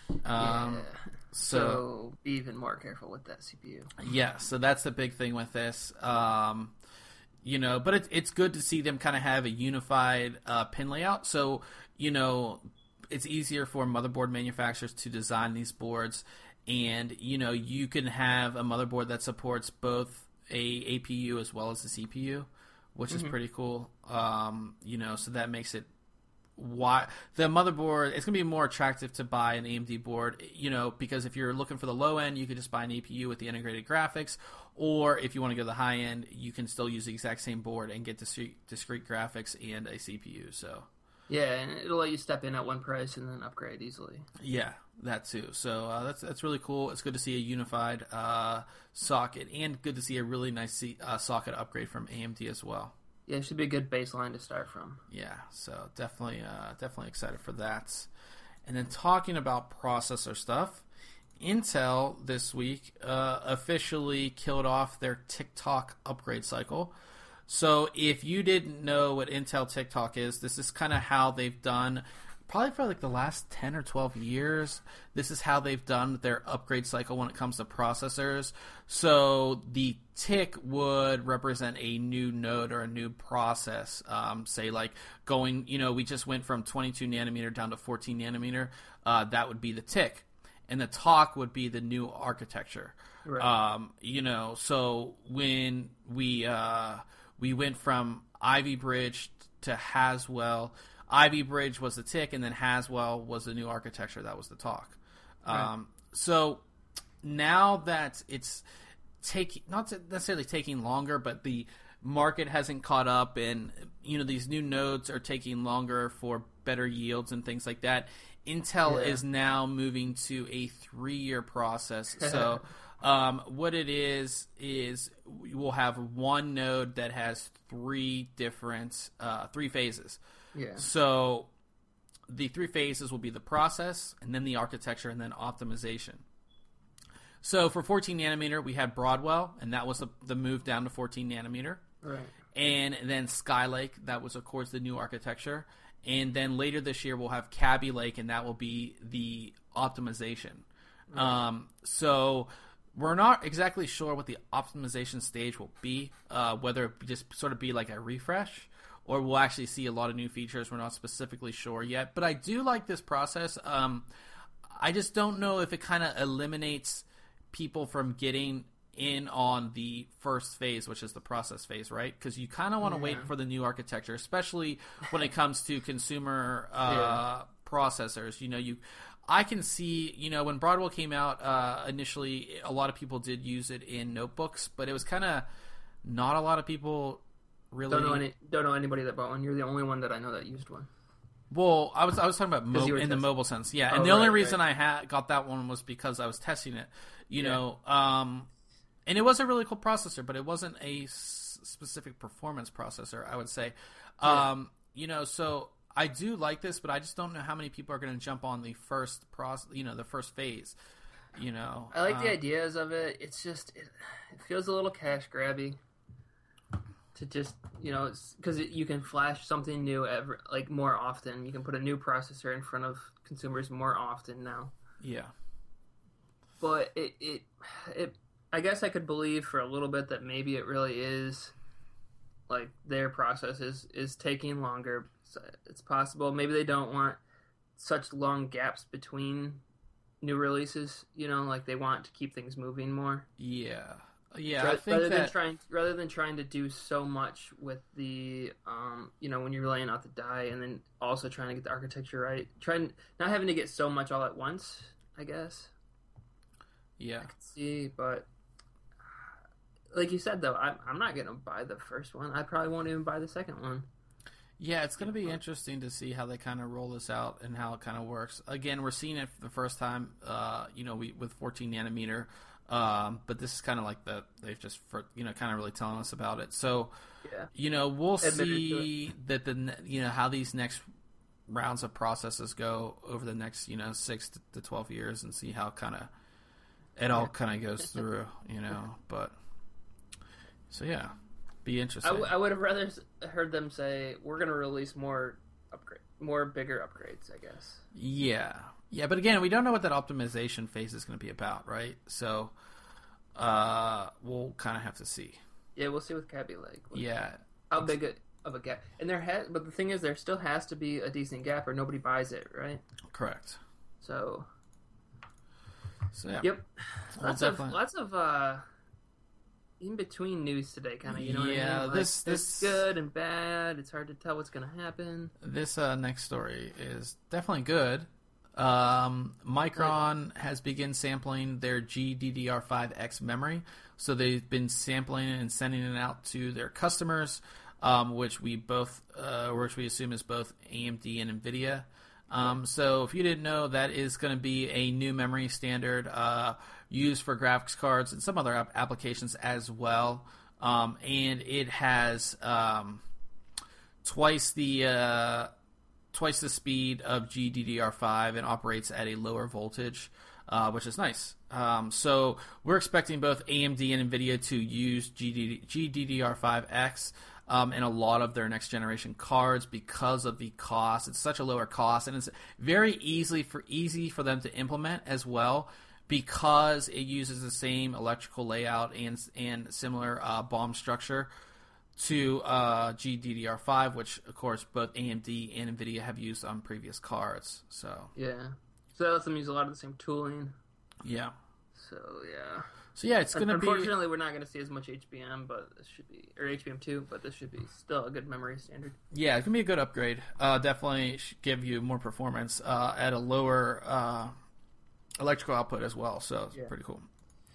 So be even more careful with that CPU. Yeah, so that's the big thing with this. But it's good to see them kind of have a unified pin layout. So, it's easier for motherboard manufacturers to design these boards. And, you can have a motherboard that supports both a APU as well as a CPU, which is pretty cool. So that makes it the motherboard, it's going to be more attractive to buy an AMD board, because if you're looking for the low end, you could just buy an APU with the integrated graphics. Or if you want to go to the high end, you can still use the exact same board and get discrete graphics and a CPU. So. Yeah, and it'll let you step in at one price and then upgrade easily. Yeah, that too. So that's really cool. It's good to see a unified socket, and good to see a really nice socket upgrade from AMD as well. Yeah, it should be a good baseline to start from. Yeah, so definitely excited for that. And then talking about processor stuff, Intel this week officially killed off their Tick-Tock upgrade cycle. So if you didn't know what Intel Tick-Tock is, this is kind of how they've done, probably for like the last 10 or 12 years, this is how they've done their upgrade cycle when it comes to processors. So the tick would represent a new node or a new process. Say like going, we just went from 22 nanometer down to 14 nanometer. That would be the tick. And the talk would be the new architecture. Right. So when we went from Ivy Bridge to Haswell. Ivy Bridge was the tick, and then Haswell was the new architecture. That was the talk. Right. So now that it's not necessarily taking longer, but the market hasn't caught up, and these new nodes are taking longer for better yields and things like that. Intel is now moving to a 3-year process. So. What it is we'll have one node that has three phases. Yeah. So the 3 phases will be the process, and then the architecture, and then optimization. So for 14 nanometer, we had Broadwell, and that was the move down to 14 nanometer. Right. And then Skylake, that was, of course, the new architecture. And then later this year, we'll have Kaby Lake, and that will be the optimization. Right. So we're not exactly sure what the optimization stage will be, whether it just sort of be like a refresh, or we'll actually see a lot of new features. We're not specifically sure yet. But I do like this process. I just don't know if it kind of eliminates people from getting in on the first phase, which is the process phase, right? Because you kind of want to wait for the new architecture, especially when it comes to consumer processors. I can see, when Broadwell came out initially, a lot of people did use it in notebooks, but it was kind of not a lot of people really. Don't know anybody that bought one. You're the only one that I know that used one. Well, I was talking about in the mobile sense, yeah. And the only reason I got that one was because I was testing it, and it was a really cool processor, but it wasn't a specific performance processor, I would say. So I do like this, but I just don't know how many people are going to jump on the first the first phase. I like the ideas of it. It's just it feels a little cash grabby. To just because you can flash something new more often. You can put a new processor in front of consumers more often now. Yeah. But it I guess I could believe for a little bit that maybe it really is like their process is taking longer. So it's possible maybe they don't want such long gaps between new releases. Like they want to keep things moving more. Yeah, yeah. I think rather than trying to do so much with the when you're laying out the die and then also trying to get the architecture right, trying not having to get so much all at once. I guess. Yeah. I could see, but like you said though, I'm not gonna buy the first one. I probably won't even buy the second one. Yeah, it's going to be interesting to see how they kind of roll this out and how it kind of works. Again, we're seeing it for the first time, with 14 nanometer, but this is kind of like they've just, kind of really telling us about it. So, we'll see that how these next rounds of processes go over the next, 6 to 12 years and see how kind of it all kind of goes through, but so yeah. Be interesting. I would have rather heard them say we're going to release more bigger upgrades. I guess. Yeah, but again, we don't know what that optimization phase is going to be about, right? So, we'll kind of have to see. Yeah, we'll see with Kaby Lake. How big of a gap? And but the thing is, there still has to be a decent gap, or nobody buys it, right? Correct. So yeah. Yep. Lots of in between news today, kind of. You know what I mean? This good and bad. It's hard to tell what's going to happen. This next story is definitely good. Micron has begun sampling their GDDR5X memory, so they've been sampling it and sending it out to their customers, which we assume is both AMD and NVIDIA. So if you didn't know, that is going to be a new memory standard used for graphics cards and some other applications as well. And it has twice the speed of GDDR5 and operates at a lower voltage, which is nice. So we're expecting both AMD and NVIDIA to use GDDR5X in a lot of their next generation cards because of the cost. It's such a lower cost, and it's very easy for them to implement as well because it uses the same electrical layout and similar BOM structure to GDDR5, which of course both AMD and NVIDIA have used on previous cards. So that lets them use a lot of the same tooling. Yeah. So it's going to be. Unfortunately, we're not going to see as much HBM, but this should be, or HBM2, but this should be still a good memory standard. Yeah, it's going to be a good upgrade. Definitely should give you more performance at a lower electrical output as well. So it's pretty cool.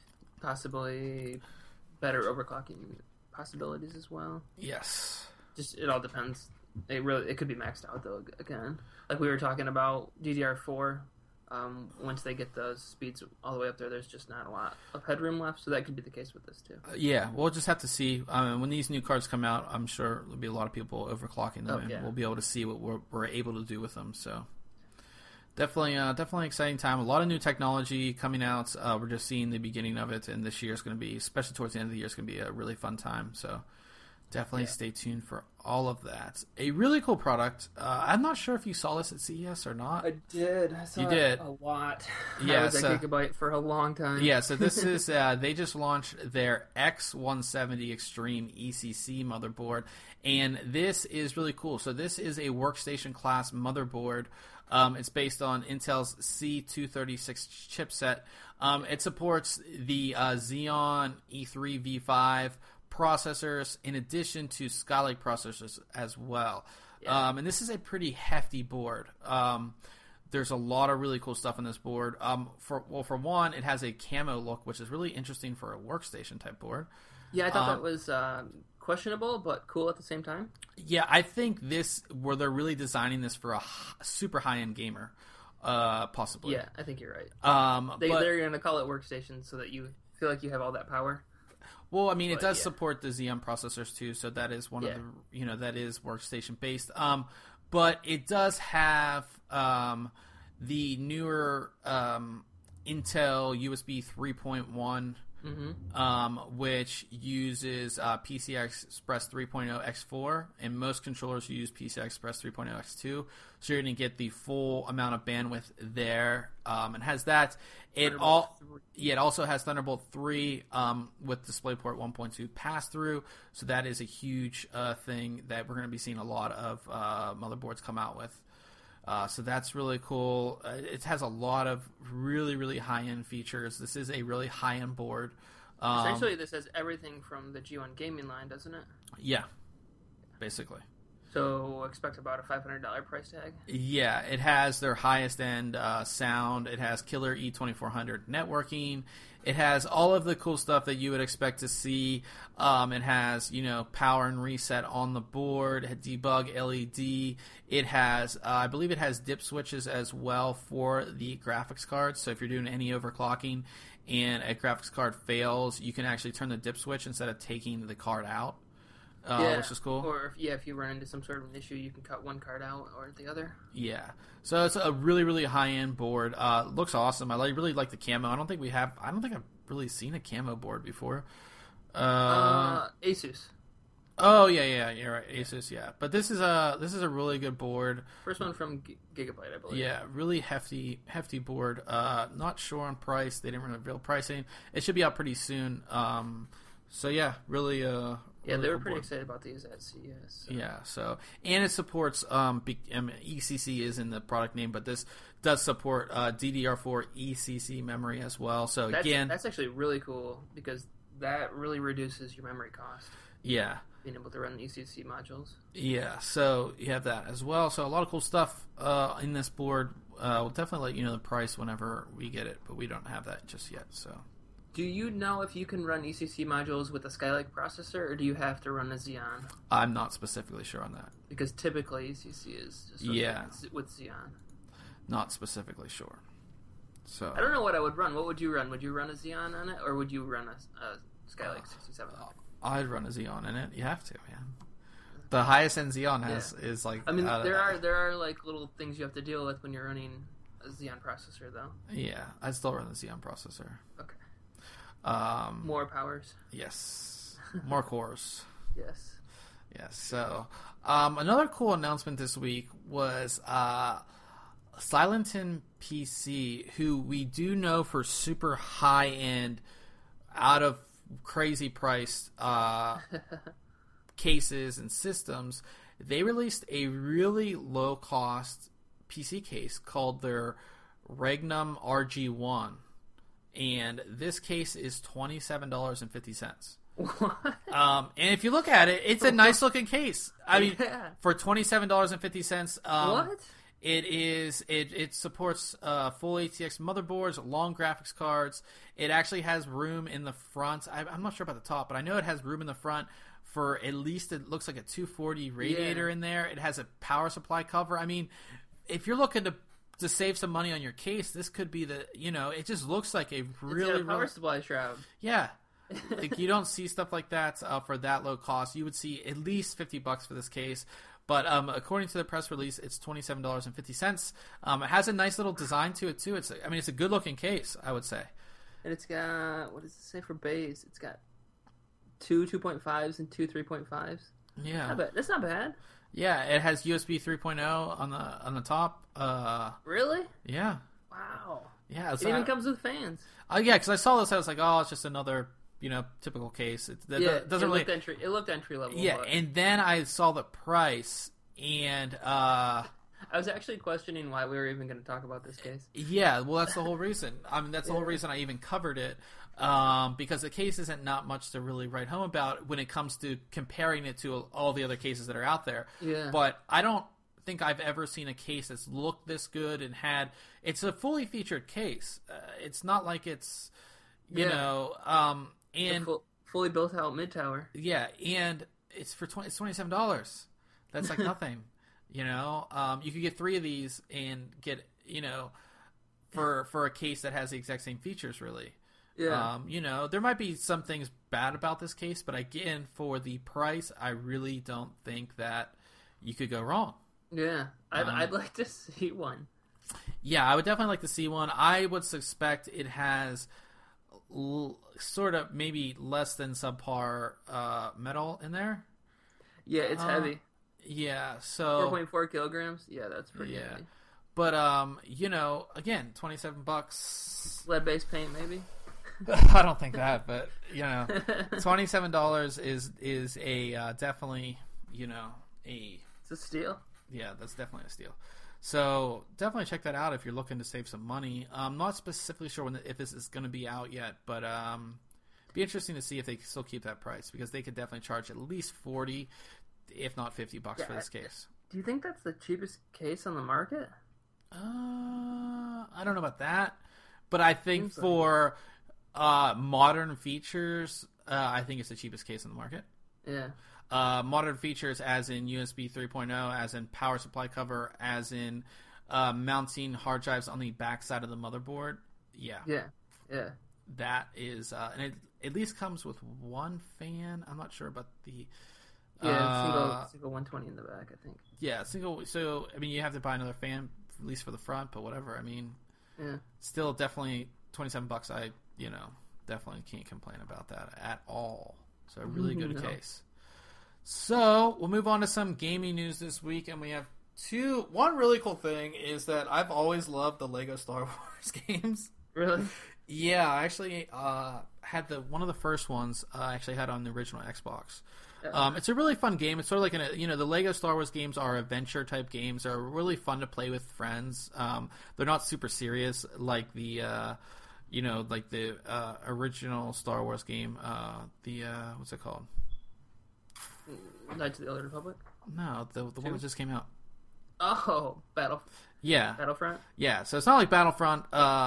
Possibly better overclocking possibilities as well. Yes. Just it all depends. It could be maxed out though. Again, like we were talking about DDR4. Once they get those speeds all the way up there, there's just not a lot of headroom left, so that could be the case with this too. Yeah, we'll just have to see. When these new cards come out, I'm sure there'll be a lot of people overclocking them, and we'll be able to see what we're able to do with them. So definitely exciting time. A lot of new technology coming out. We're just seeing the beginning of it, and this year is going to be, especially towards the end of the year, is going to be a really fun time. So definitely stay tuned for all of that. A really cool product. I'm not sure if you saw this at CES or not. I did. I saw it a lot. Yeah, I was at Gigabyte for a long time. Yeah, so this is they just launched their X170 Extreme ECC motherboard, and this is really cool. So this is a workstation class motherboard. It's based on Intel's C236 chipset. It supports the Xeon E3 V5 processors in addition to Skylake processors as well. And this is a pretty hefty board. There's a lot of really cool stuff on this board. For one, it has a camo look, which is really interesting for a workstation type board. Yeah, I thought that was questionable, but cool at the same time. Yeah, I think where they're really designing this for a super high-end gamer, possibly. Yeah, I think you're right. They're going to call it workstation so that you feel like you have all that power. Well, I mean, it does support the Xeon processors too, so that is one of the, that is workstation based. But it does have the newer Intel USB 3.1, which uses PCI Express 3.0 X4, and most controllers use PCI Express 3.0 X2. So you're going to get the full amount of bandwidth there. It has that. It also has Thunderbolt 3 with DisplayPort 1.2 pass-through. So that is a huge thing that we're going to be seeing a lot of motherboards come out with. So that's really cool. It has a lot of really, really high-end features. This is a really high-end board. Essentially, this has everything from the G1 gaming line, doesn't it? Yeah, basically. So expect about a $500 price tag? Yeah, it has their highest-end sound. It has killer E2400 networking. It has all of the cool stuff that you would expect to see. It has, power and reset on the board, debug LED. It has, I believe it has dip switches as well for the graphics cards. So if you're doing any overclocking and a graphics card fails, you can actually turn the dip switch instead of taking the card out, which is cool. Or if you run into some sort of an issue, you can cut one card out or the other. Yeah. So it's a really, really high-end board. Looks awesome. I really like the camo. I don't think I've really seen a camo board before. Asus. Oh yeah, you're right. Asus, yeah. But this is a really good board. First one from Gigabyte, I believe. Yeah, really hefty board. Not sure on price. They didn't reveal pricing. It should be out pretty soon. So yeah, really. Yeah, they were pretty excited about these at CES. So. Yeah, and it supports ECC is in the product name, but this does support DDR4 ECC memory as well. So that's actually really cool because that really reduces your memory cost. Yeah. Being able to run ECC modules. Yeah, so you have that as well. So a lot of cool stuff in this board. We'll definitely let you know the price whenever we get it, but we don't have that just yet. So, do you know if you can run ECC modules with a Skylake processor, or do you have to run a Xeon? I'm not specifically sure on that. Because typically ECC is just with Xeon. Not specifically sure. So I don't know what I would run. What would you run? Would you run a Xeon on it, or would you run a Skylake 6700? I'd run a Xeon in it. You have to, man. The highest end Xeon is like. I mean, there are like little things you have to deal with when you're running a Xeon processor, though. Yeah, I'd still run the Xeon processor. Okay. More powers. Yes. More cores. Yes. Yes. So, another cool announcement this week was Silenton PC, who we do know for super high end, out of crazy priced cases and systems. They released a really low cost PC case called their Regnum RG1, and this case is $27.50. What? And if you look at it, it's a nice looking case. I mean, for $27.50, what? It supports full ATX motherboards, long graphics cards. It actually has room in the front. I'm not sure about the top, but I know it has room in the front for at least, it looks like a 240 radiator in there. It has a power supply cover. I mean, if you're looking to save some money on your case, this could be it just looks like a really power supply shroud. Yeah. Like, you don't see stuff like that for that low cost. You would see at least $50 for this case. But according to the press release, it's $27.50. It has a nice little design to it too. It's a good looking case, I would say. And it's got, what does it say for bays? It's got two 2.5s and two 3.5s. Yeah, that's not bad. Yeah, it has USB 3.0 on the top. Really? Yeah. Wow. Yeah, it even comes with fans. Yeah, because I saw this, I was like, oh, it's just another typical case. It looked entry level. Yeah, and then I saw the price, and I was actually questioning why we were even going to talk about this case. Yeah, well, that's the whole reason. That's the whole reason I even covered it, because the case isn't not much to really write home about when it comes to comparing it to all the other cases that are out there. Yeah. But I don't think I've ever seen a case that's looked this good and it's a fully featured case. It's not like it's, and fully built out mid tower. Yeah, and it's it's $27. That's like nothing. You could get 3 of these and get for a case that has the exact same features. Really. Yeah. There might be some things bad about this case, but again, for the price, I really don't think that you could go wrong. Yeah, I'd like to see one. Yeah, I would definitely like to see one. I would suspect it has sort of maybe less than subpar metal in there. Yeah, it's heavy. Yeah, so 4.4 kilograms. Yeah, that's pretty heavy. But again, $27. Lead-based paint, maybe. I don't think that, but $27 is a definitely a. It's a steal. Yeah, that's definitely a steal. So definitely check that out if you're looking to save some money. I'm not specifically sure if this is going to be out yet, but be interesting to see if they still keep that price, because they could definitely charge at least 40, if not $50 for this case. Do you think that's the cheapest case on the market? I don't know about that, but I think for modern features, I think it's the cheapest case on the market. Yeah. Modern features as in USB 3.0, as in power supply cover, as in mounting hard drives on the back side of the motherboard. Yeah. That is, and it at least comes with one fan. I'm not sure about the... single 120 in the back, I think. Yeah, single. So, I mean, you have to buy another fan, at least for the front, but whatever. I mean, still definitely $27. I, definitely can't complain about that at all. So, a really good case. So, we'll move on to some gaming news this week, and we have one really cool thing is that I've always loved the Lego Star Wars games. Really? Yeah, I actually had one of the first ones I actually had on the original Xbox. It's a really fun game. It's sort of like the Lego Star Wars games are adventure type games. They're really fun to play with friends. They're not super serious like the original Star Wars game. What's it called? Knights of the Old Republic? No, the one that just came out. Oh, Battlefront? Yeah, so it's not like Battlefront.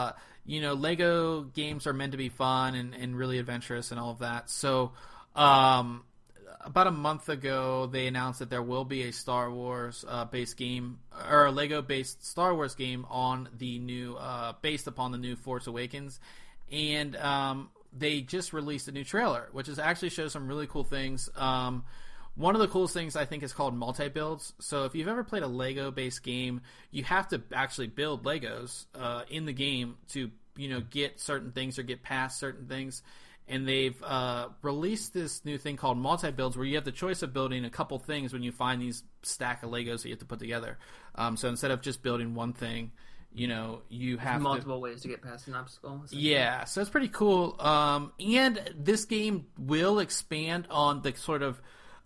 Lego games are meant to be fun and really adventurous and all of that. So, about a month ago, they announced that there will be a Star Wars based game, or a Lego based Star Wars game on the new, based upon the new Force Awakens, and they just released a new trailer, which actually shows some really cool things. One of the coolest things I think is called multi-builds. So if you've ever played a Lego-based game, you have to actually build Legos in the game to get certain things or get past certain things. And they've released this new thing called multi-builds, where you have the choice of building a couple things when you find these stack of Legos that you have to put together. So instead of just building one thing, you have multiple ways to get past an obstacle. Yeah, so it's pretty cool. And this game will expand on the sort of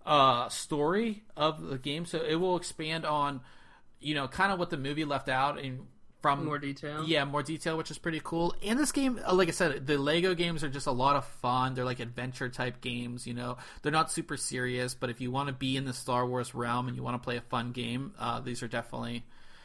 story of the game, so it will expand on kind of what the movie left out and from more detail. Yeah, more detail, which is pretty cool. And this game, like I said, the Lego games are just a lot of fun. They're like adventure type games. They're not super serious, but if you want to be in the Star Wars realm and you want to play a fun game, these are definitely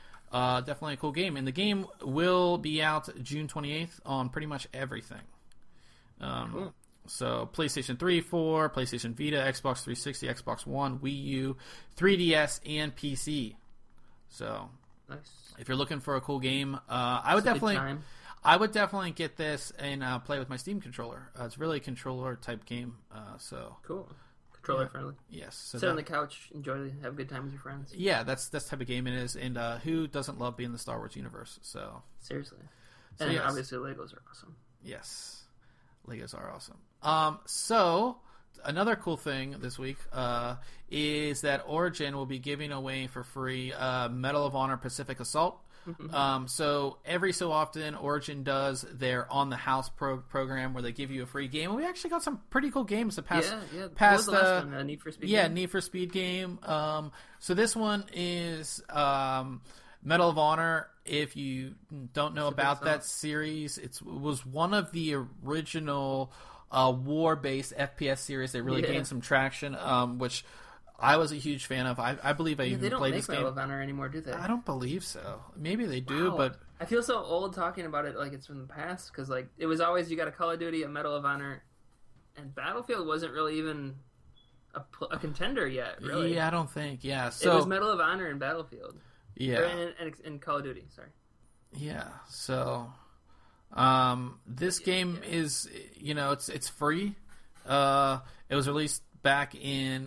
a cool game. And the game will be out June 28th on pretty much everything. Cool. So PlayStation 3, 4, PlayStation Vita, Xbox 360, Xbox One, Wii U, 3DS, and PC. So nice. If you're looking for a cool game, I would definitely get this and play with my Steam controller. It's really a controller type game. So cool. Controller friendly. Yes. So sit on the couch, enjoy, have a good time with your friends. Yeah, that's the type of game it is. And who doesn't love being in the Star Wars universe? So seriously. And obviously Legos are awesome. Yes. Legos are awesome. So another cool thing this week is that Origin will be giving away for free Medal of Honor Pacific Assault. So every so often, Origin does their On the House program where they give you a free game. And we actually got some pretty cool games to pass. Yeah. What was the last one? Need for Speed game? Need for Speed game. So this one is Medal of Honor. If you don't know about that series, it was one of the original war-based FPS series that really gained some traction, which I was a huge fan of. I believe I even played this game. They don't make Medal of Honor anymore, do they? I don't believe so. Maybe they do, but I feel so old talking about it like it's from the past, because like it was always you got a Call of Duty, a Medal of Honor, and Battlefield wasn't really even a contender yet. Really? Yeah, I don't think. Yeah, so it was Medal of Honor and Battlefield. Yeah, and Call of Duty. Sorry. Yeah, so this game is it's free. It was released back in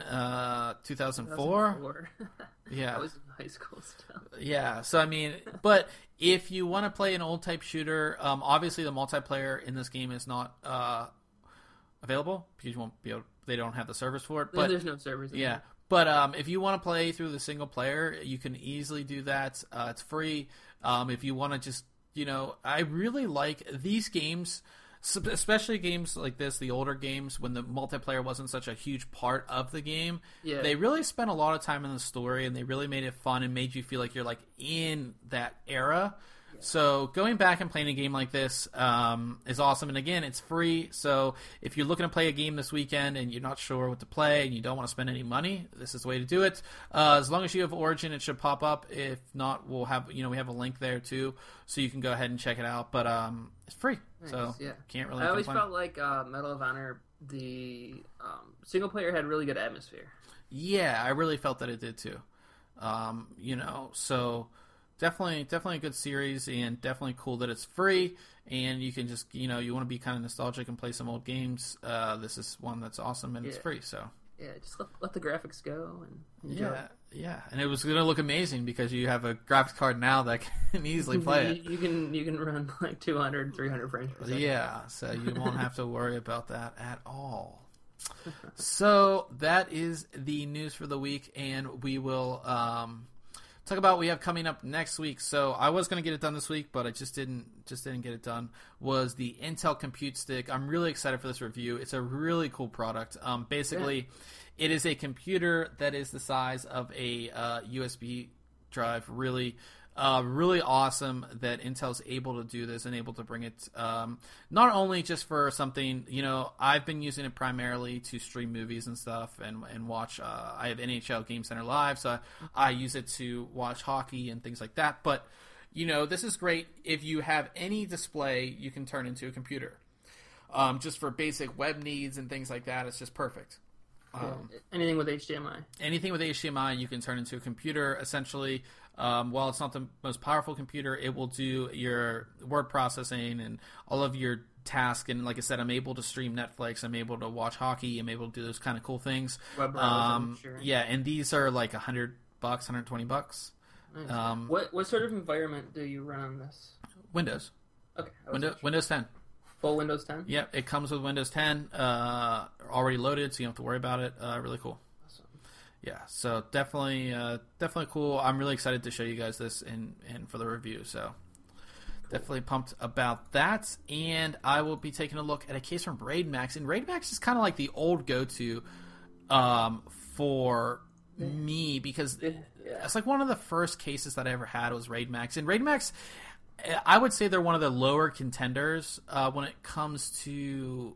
2004. Yeah, I was in high school still. Yeah, so I mean, but if you want to play an old type shooter, obviously the multiplayer in this game is not available because you won't be able. They don't have the servers for it. But there's no servers. Yeah. But if you want to play through the single player, you can easily do that. It's free. If you want to just, I really like these games. especially games like this, the older games, when the multiplayer wasn't such a huge part of the game. Yeah. They really spent a lot of time in the story, and they really made it fun and made you feel like you're like in that era. So going back and playing a game like this is awesome. And again, it's free. So if you're looking to play a game this weekend and you're not sure what to play and you don't want to spend any money, this is the way to do it. As long as you have Origin, it should pop up. If not, we have a link there too, so you can go ahead and check it out. But it's free, Nice, so yeah. can't really. I always complain. felt like Medal of Honor, the single player had really good atmosphere. Yeah, I really felt that it did too. So definitely a good series, and definitely cool that it's free, and you can just, you want to be kind of nostalgic and play some old games. This is one that's awesome, and it's free, so. Yeah, just let the graphics go and enjoy. Yeah, and it was going to look amazing because you have a graphics card now that can easily play it. You can run like 200, 300 frames per second. Yeah, so you won't have to worry about that at all. So that is the news for the week, and we will talk about what we have coming up next week. So I was going to get it done this week, but I just didn't get it done. Was the Intel Compute Stick. I'm really excited for this review. It's a really cool product. Basically, it is a computer that is the size of a USB drive. Really awesome that Intel's able to do this and able to bring it not only just for something, I've been using it primarily to stream movies and stuff and watch. I have NHL Game Center Live, so I use it to watch hockey and things like that. But, this is great. If you have any display, you can turn into a computer. Just for basic web needs and things like that, it's just perfect. Anything with HDMI. Anything with HDMI, you can turn into a computer, essentially. While it's not the most powerful computer, it will do your word processing and all of your tasks. And like I said, I'm able to stream Netflix. I'm able to watch hockey. I'm able to do those kind of cool things. Web browser, sure. Yeah, and these are like $100, $120. Nice. What sort of environment do you run on this? Windows. Okay. Windows 10. Full Windows 10? Yeah, it comes with Windows 10 already loaded, so you don't have to worry about it. Really cool. Awesome. Yeah, so definitely cool. I'm really excited to show you guys this and for the review. So cool. Definitely pumped about that. And I will be taking a look at a case from Raid Max. And Raid Max is kind of like the old go-to for me because it's like one of the first cases that I ever had was Raid Max. And Raid Max, I would say they're one of the lower contenders when it comes to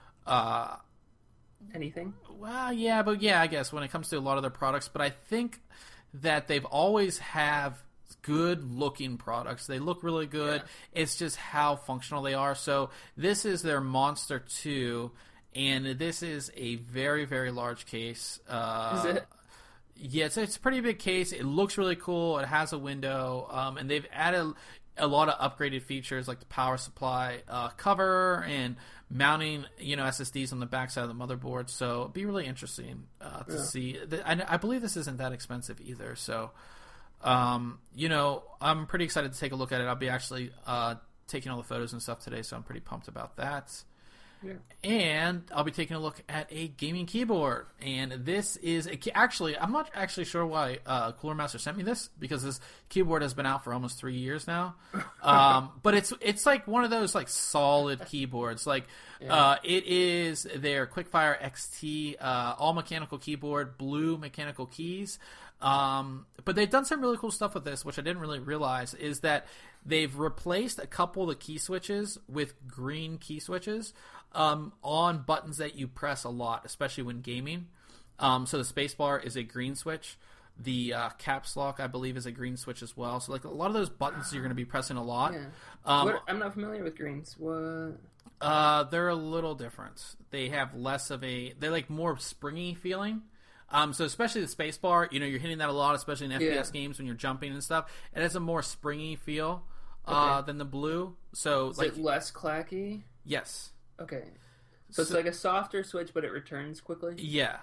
anything. Well, yeah, I guess when it comes to a lot of their products, but I think that they've always have good looking products. They look really good. Yeah. It's just how functional they are. So this is their Monster 2, and this is a very, very large case. Is it? Yeah, it's a pretty big case. It looks really cool. It has a window, and they've added a lot of upgraded features like the power supply cover and mounting, SSDs on the backside of the motherboard. So it'd be really interesting to see. I believe this isn't that expensive either. So, I'm pretty excited to take a look at it. I'll be actually taking all the photos and stuff today, so I'm pretty pumped about that. Yeah. And I'll be taking a look at a gaming keyboard. And this is actually, I'm not actually sure why Cooler Master sent me this, because this keyboard has been out for almost 3 years now. But it's like one of those like solid keyboards. Like it is their Quickfire XT all mechanical keyboard, blue mechanical keys. But they've done some really cool stuff with this, which I didn't really realize, is that they've replaced a couple of the key switches with green key switches on buttons that you press a lot, especially when gaming. So the spacebar is a green switch. The caps lock, I believe, is a green switch as well. So like a lot of those buttons you're going to be pressing a lot. Yeah. I'm not familiar with greens. What? They're a little different. They have less of they're like more springy feeling. So especially the spacebar, you're hitting that a lot, especially in FPS games when you're jumping and stuff. It has a more springy feel than the blue. So is it less clacky? Yes. Okay. So it's like a softer switch, but it returns quickly? Yeah.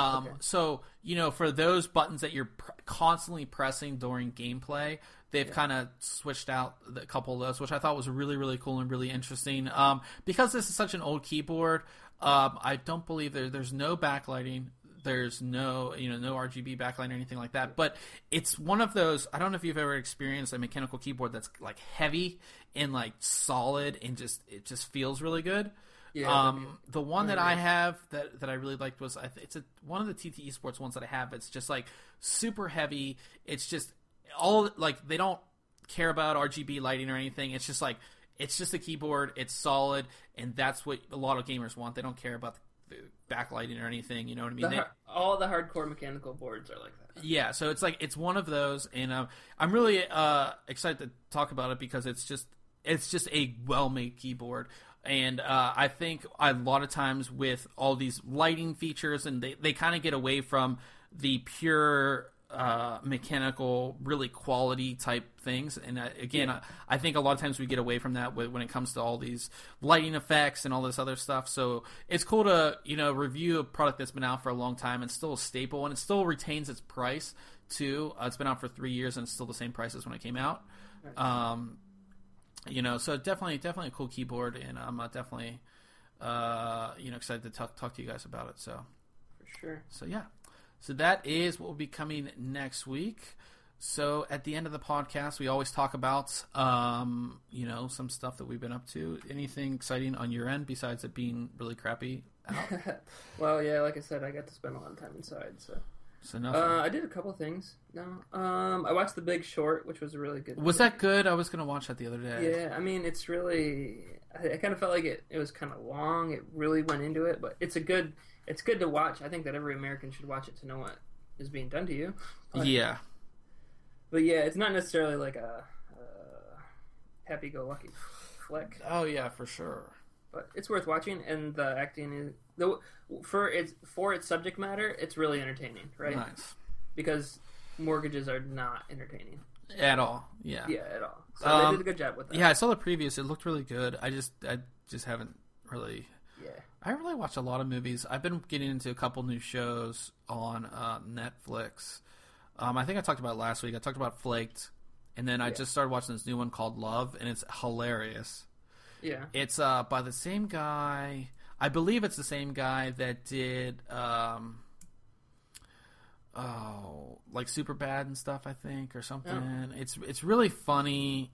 So, for those buttons that you're constantly pressing during gameplay, they've kind of switched out a couple of those, which I thought was really, really cool and really interesting. Because this is such an old keyboard, I don't believe there's no backlighting. There's no no RGB backlight or anything like that. But it's one of those. I don't know if you've ever experienced a mechanical keyboard that's like heavy and like solid and it just feels really good. Yeah, the one that I have that I really liked was one of the TT Esports ones that I have. It's just like super heavy. It's just all like they don't care about RGB lighting or anything. It's just like it's just a keyboard. It's solid, and that's what a lot of gamers want. They don't care about the backlighting or anything. You know what I mean? All the hardcore mechanical boards are like that. Yeah, so it's like it's one of those, and I'm really excited to talk about it because it's just a well-made keyboard. And I think a lot of times with all these lighting features, and they kind of get away from the pure mechanical, really quality type things. And again, I think a lot of times we get away from that when it comes to all these lighting effects and all this other stuff. So it's cool to review a product that's been out for a long time and still a staple, and it still retains its price too. It's been out for 3 years and it's still the same price as when it came out. So definitely a cool keyboard, and I'm definitely, excited to talk to you guys about it. So, for sure. So yeah, so that is what will be coming next week. So at the end of the podcast, we always talk about, some stuff that we've been up to. Anything exciting on your end besides it being really crappy out? Well, yeah, like I said, I got to spend a lot of time inside, so. So nothing. I did a couple things. No, I watched The Big Short, which was a really good. Was that good? I was going to watch that the other day. Yeah, I mean, it's really. I kind of felt like it was kind of long. It really went into it, but it's good to watch. I think that every American should watch it to know what is being done to you. Yeah. But yeah, it's not necessarily like a happy-go-lucky flick. Oh yeah, for sure. But it's worth watching, and the acting is for its subject matter, it's really entertaining, right? Nice. Because mortgages are not entertaining at all. Yeah. Yeah, at all. So they did a good job with that. Yeah, I saw the previews. It looked really good. I just haven't really. Yeah. I really watch a lot of movies. I've been getting into a couple new shows on Netflix. I think I talked about it last week. I talked about Flaked, and then I just started watching this new one called Love, and it's hilarious. Yeah. It's by the same guy. I believe it's the same guy that did like Superbad and stuff, I think, or something. Oh. It's really funny.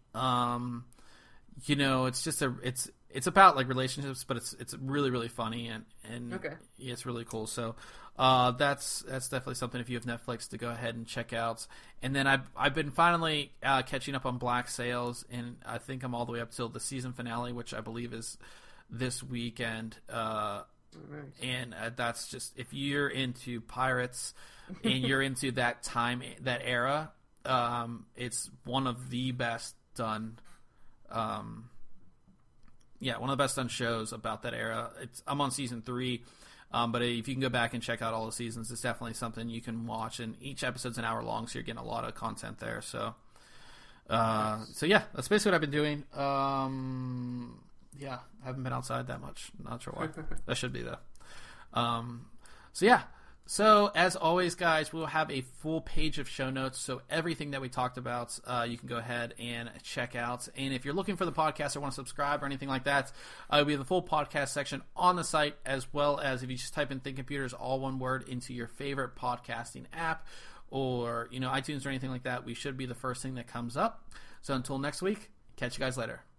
It's just it's about like relationships, but it's really, really funny and okay. Yeah, it's really cool. So that's definitely something if you have Netflix to go ahead and check out. And then I've been finally catching up on Black Sails, and I think I'm all the way up till the season finale, which I believe is this weekend. Nice. And that's just if you're into pirates and you're into that era, it's one of the best done. One of the best done shows about that era. I'm on season 3, but if you can go back and check out all the seasons, it's definitely something you can watch. And each episode's an hour long, so you're getting a lot of content there. So, that's basically what I've been doing. Yeah, I haven't been outside that much. Not sure why. That should be though. So as always, guys, we'll have a full page of show notes. So everything that we talked about, you can go ahead and check out. And if you're looking for the podcast or want to subscribe or anything like that, we have the full podcast section on the site, as well as if you just type in Think Computers, all one word, into your favorite podcasting app or iTunes or anything like that, we should be the first thing that comes up. So until next week, catch you guys later.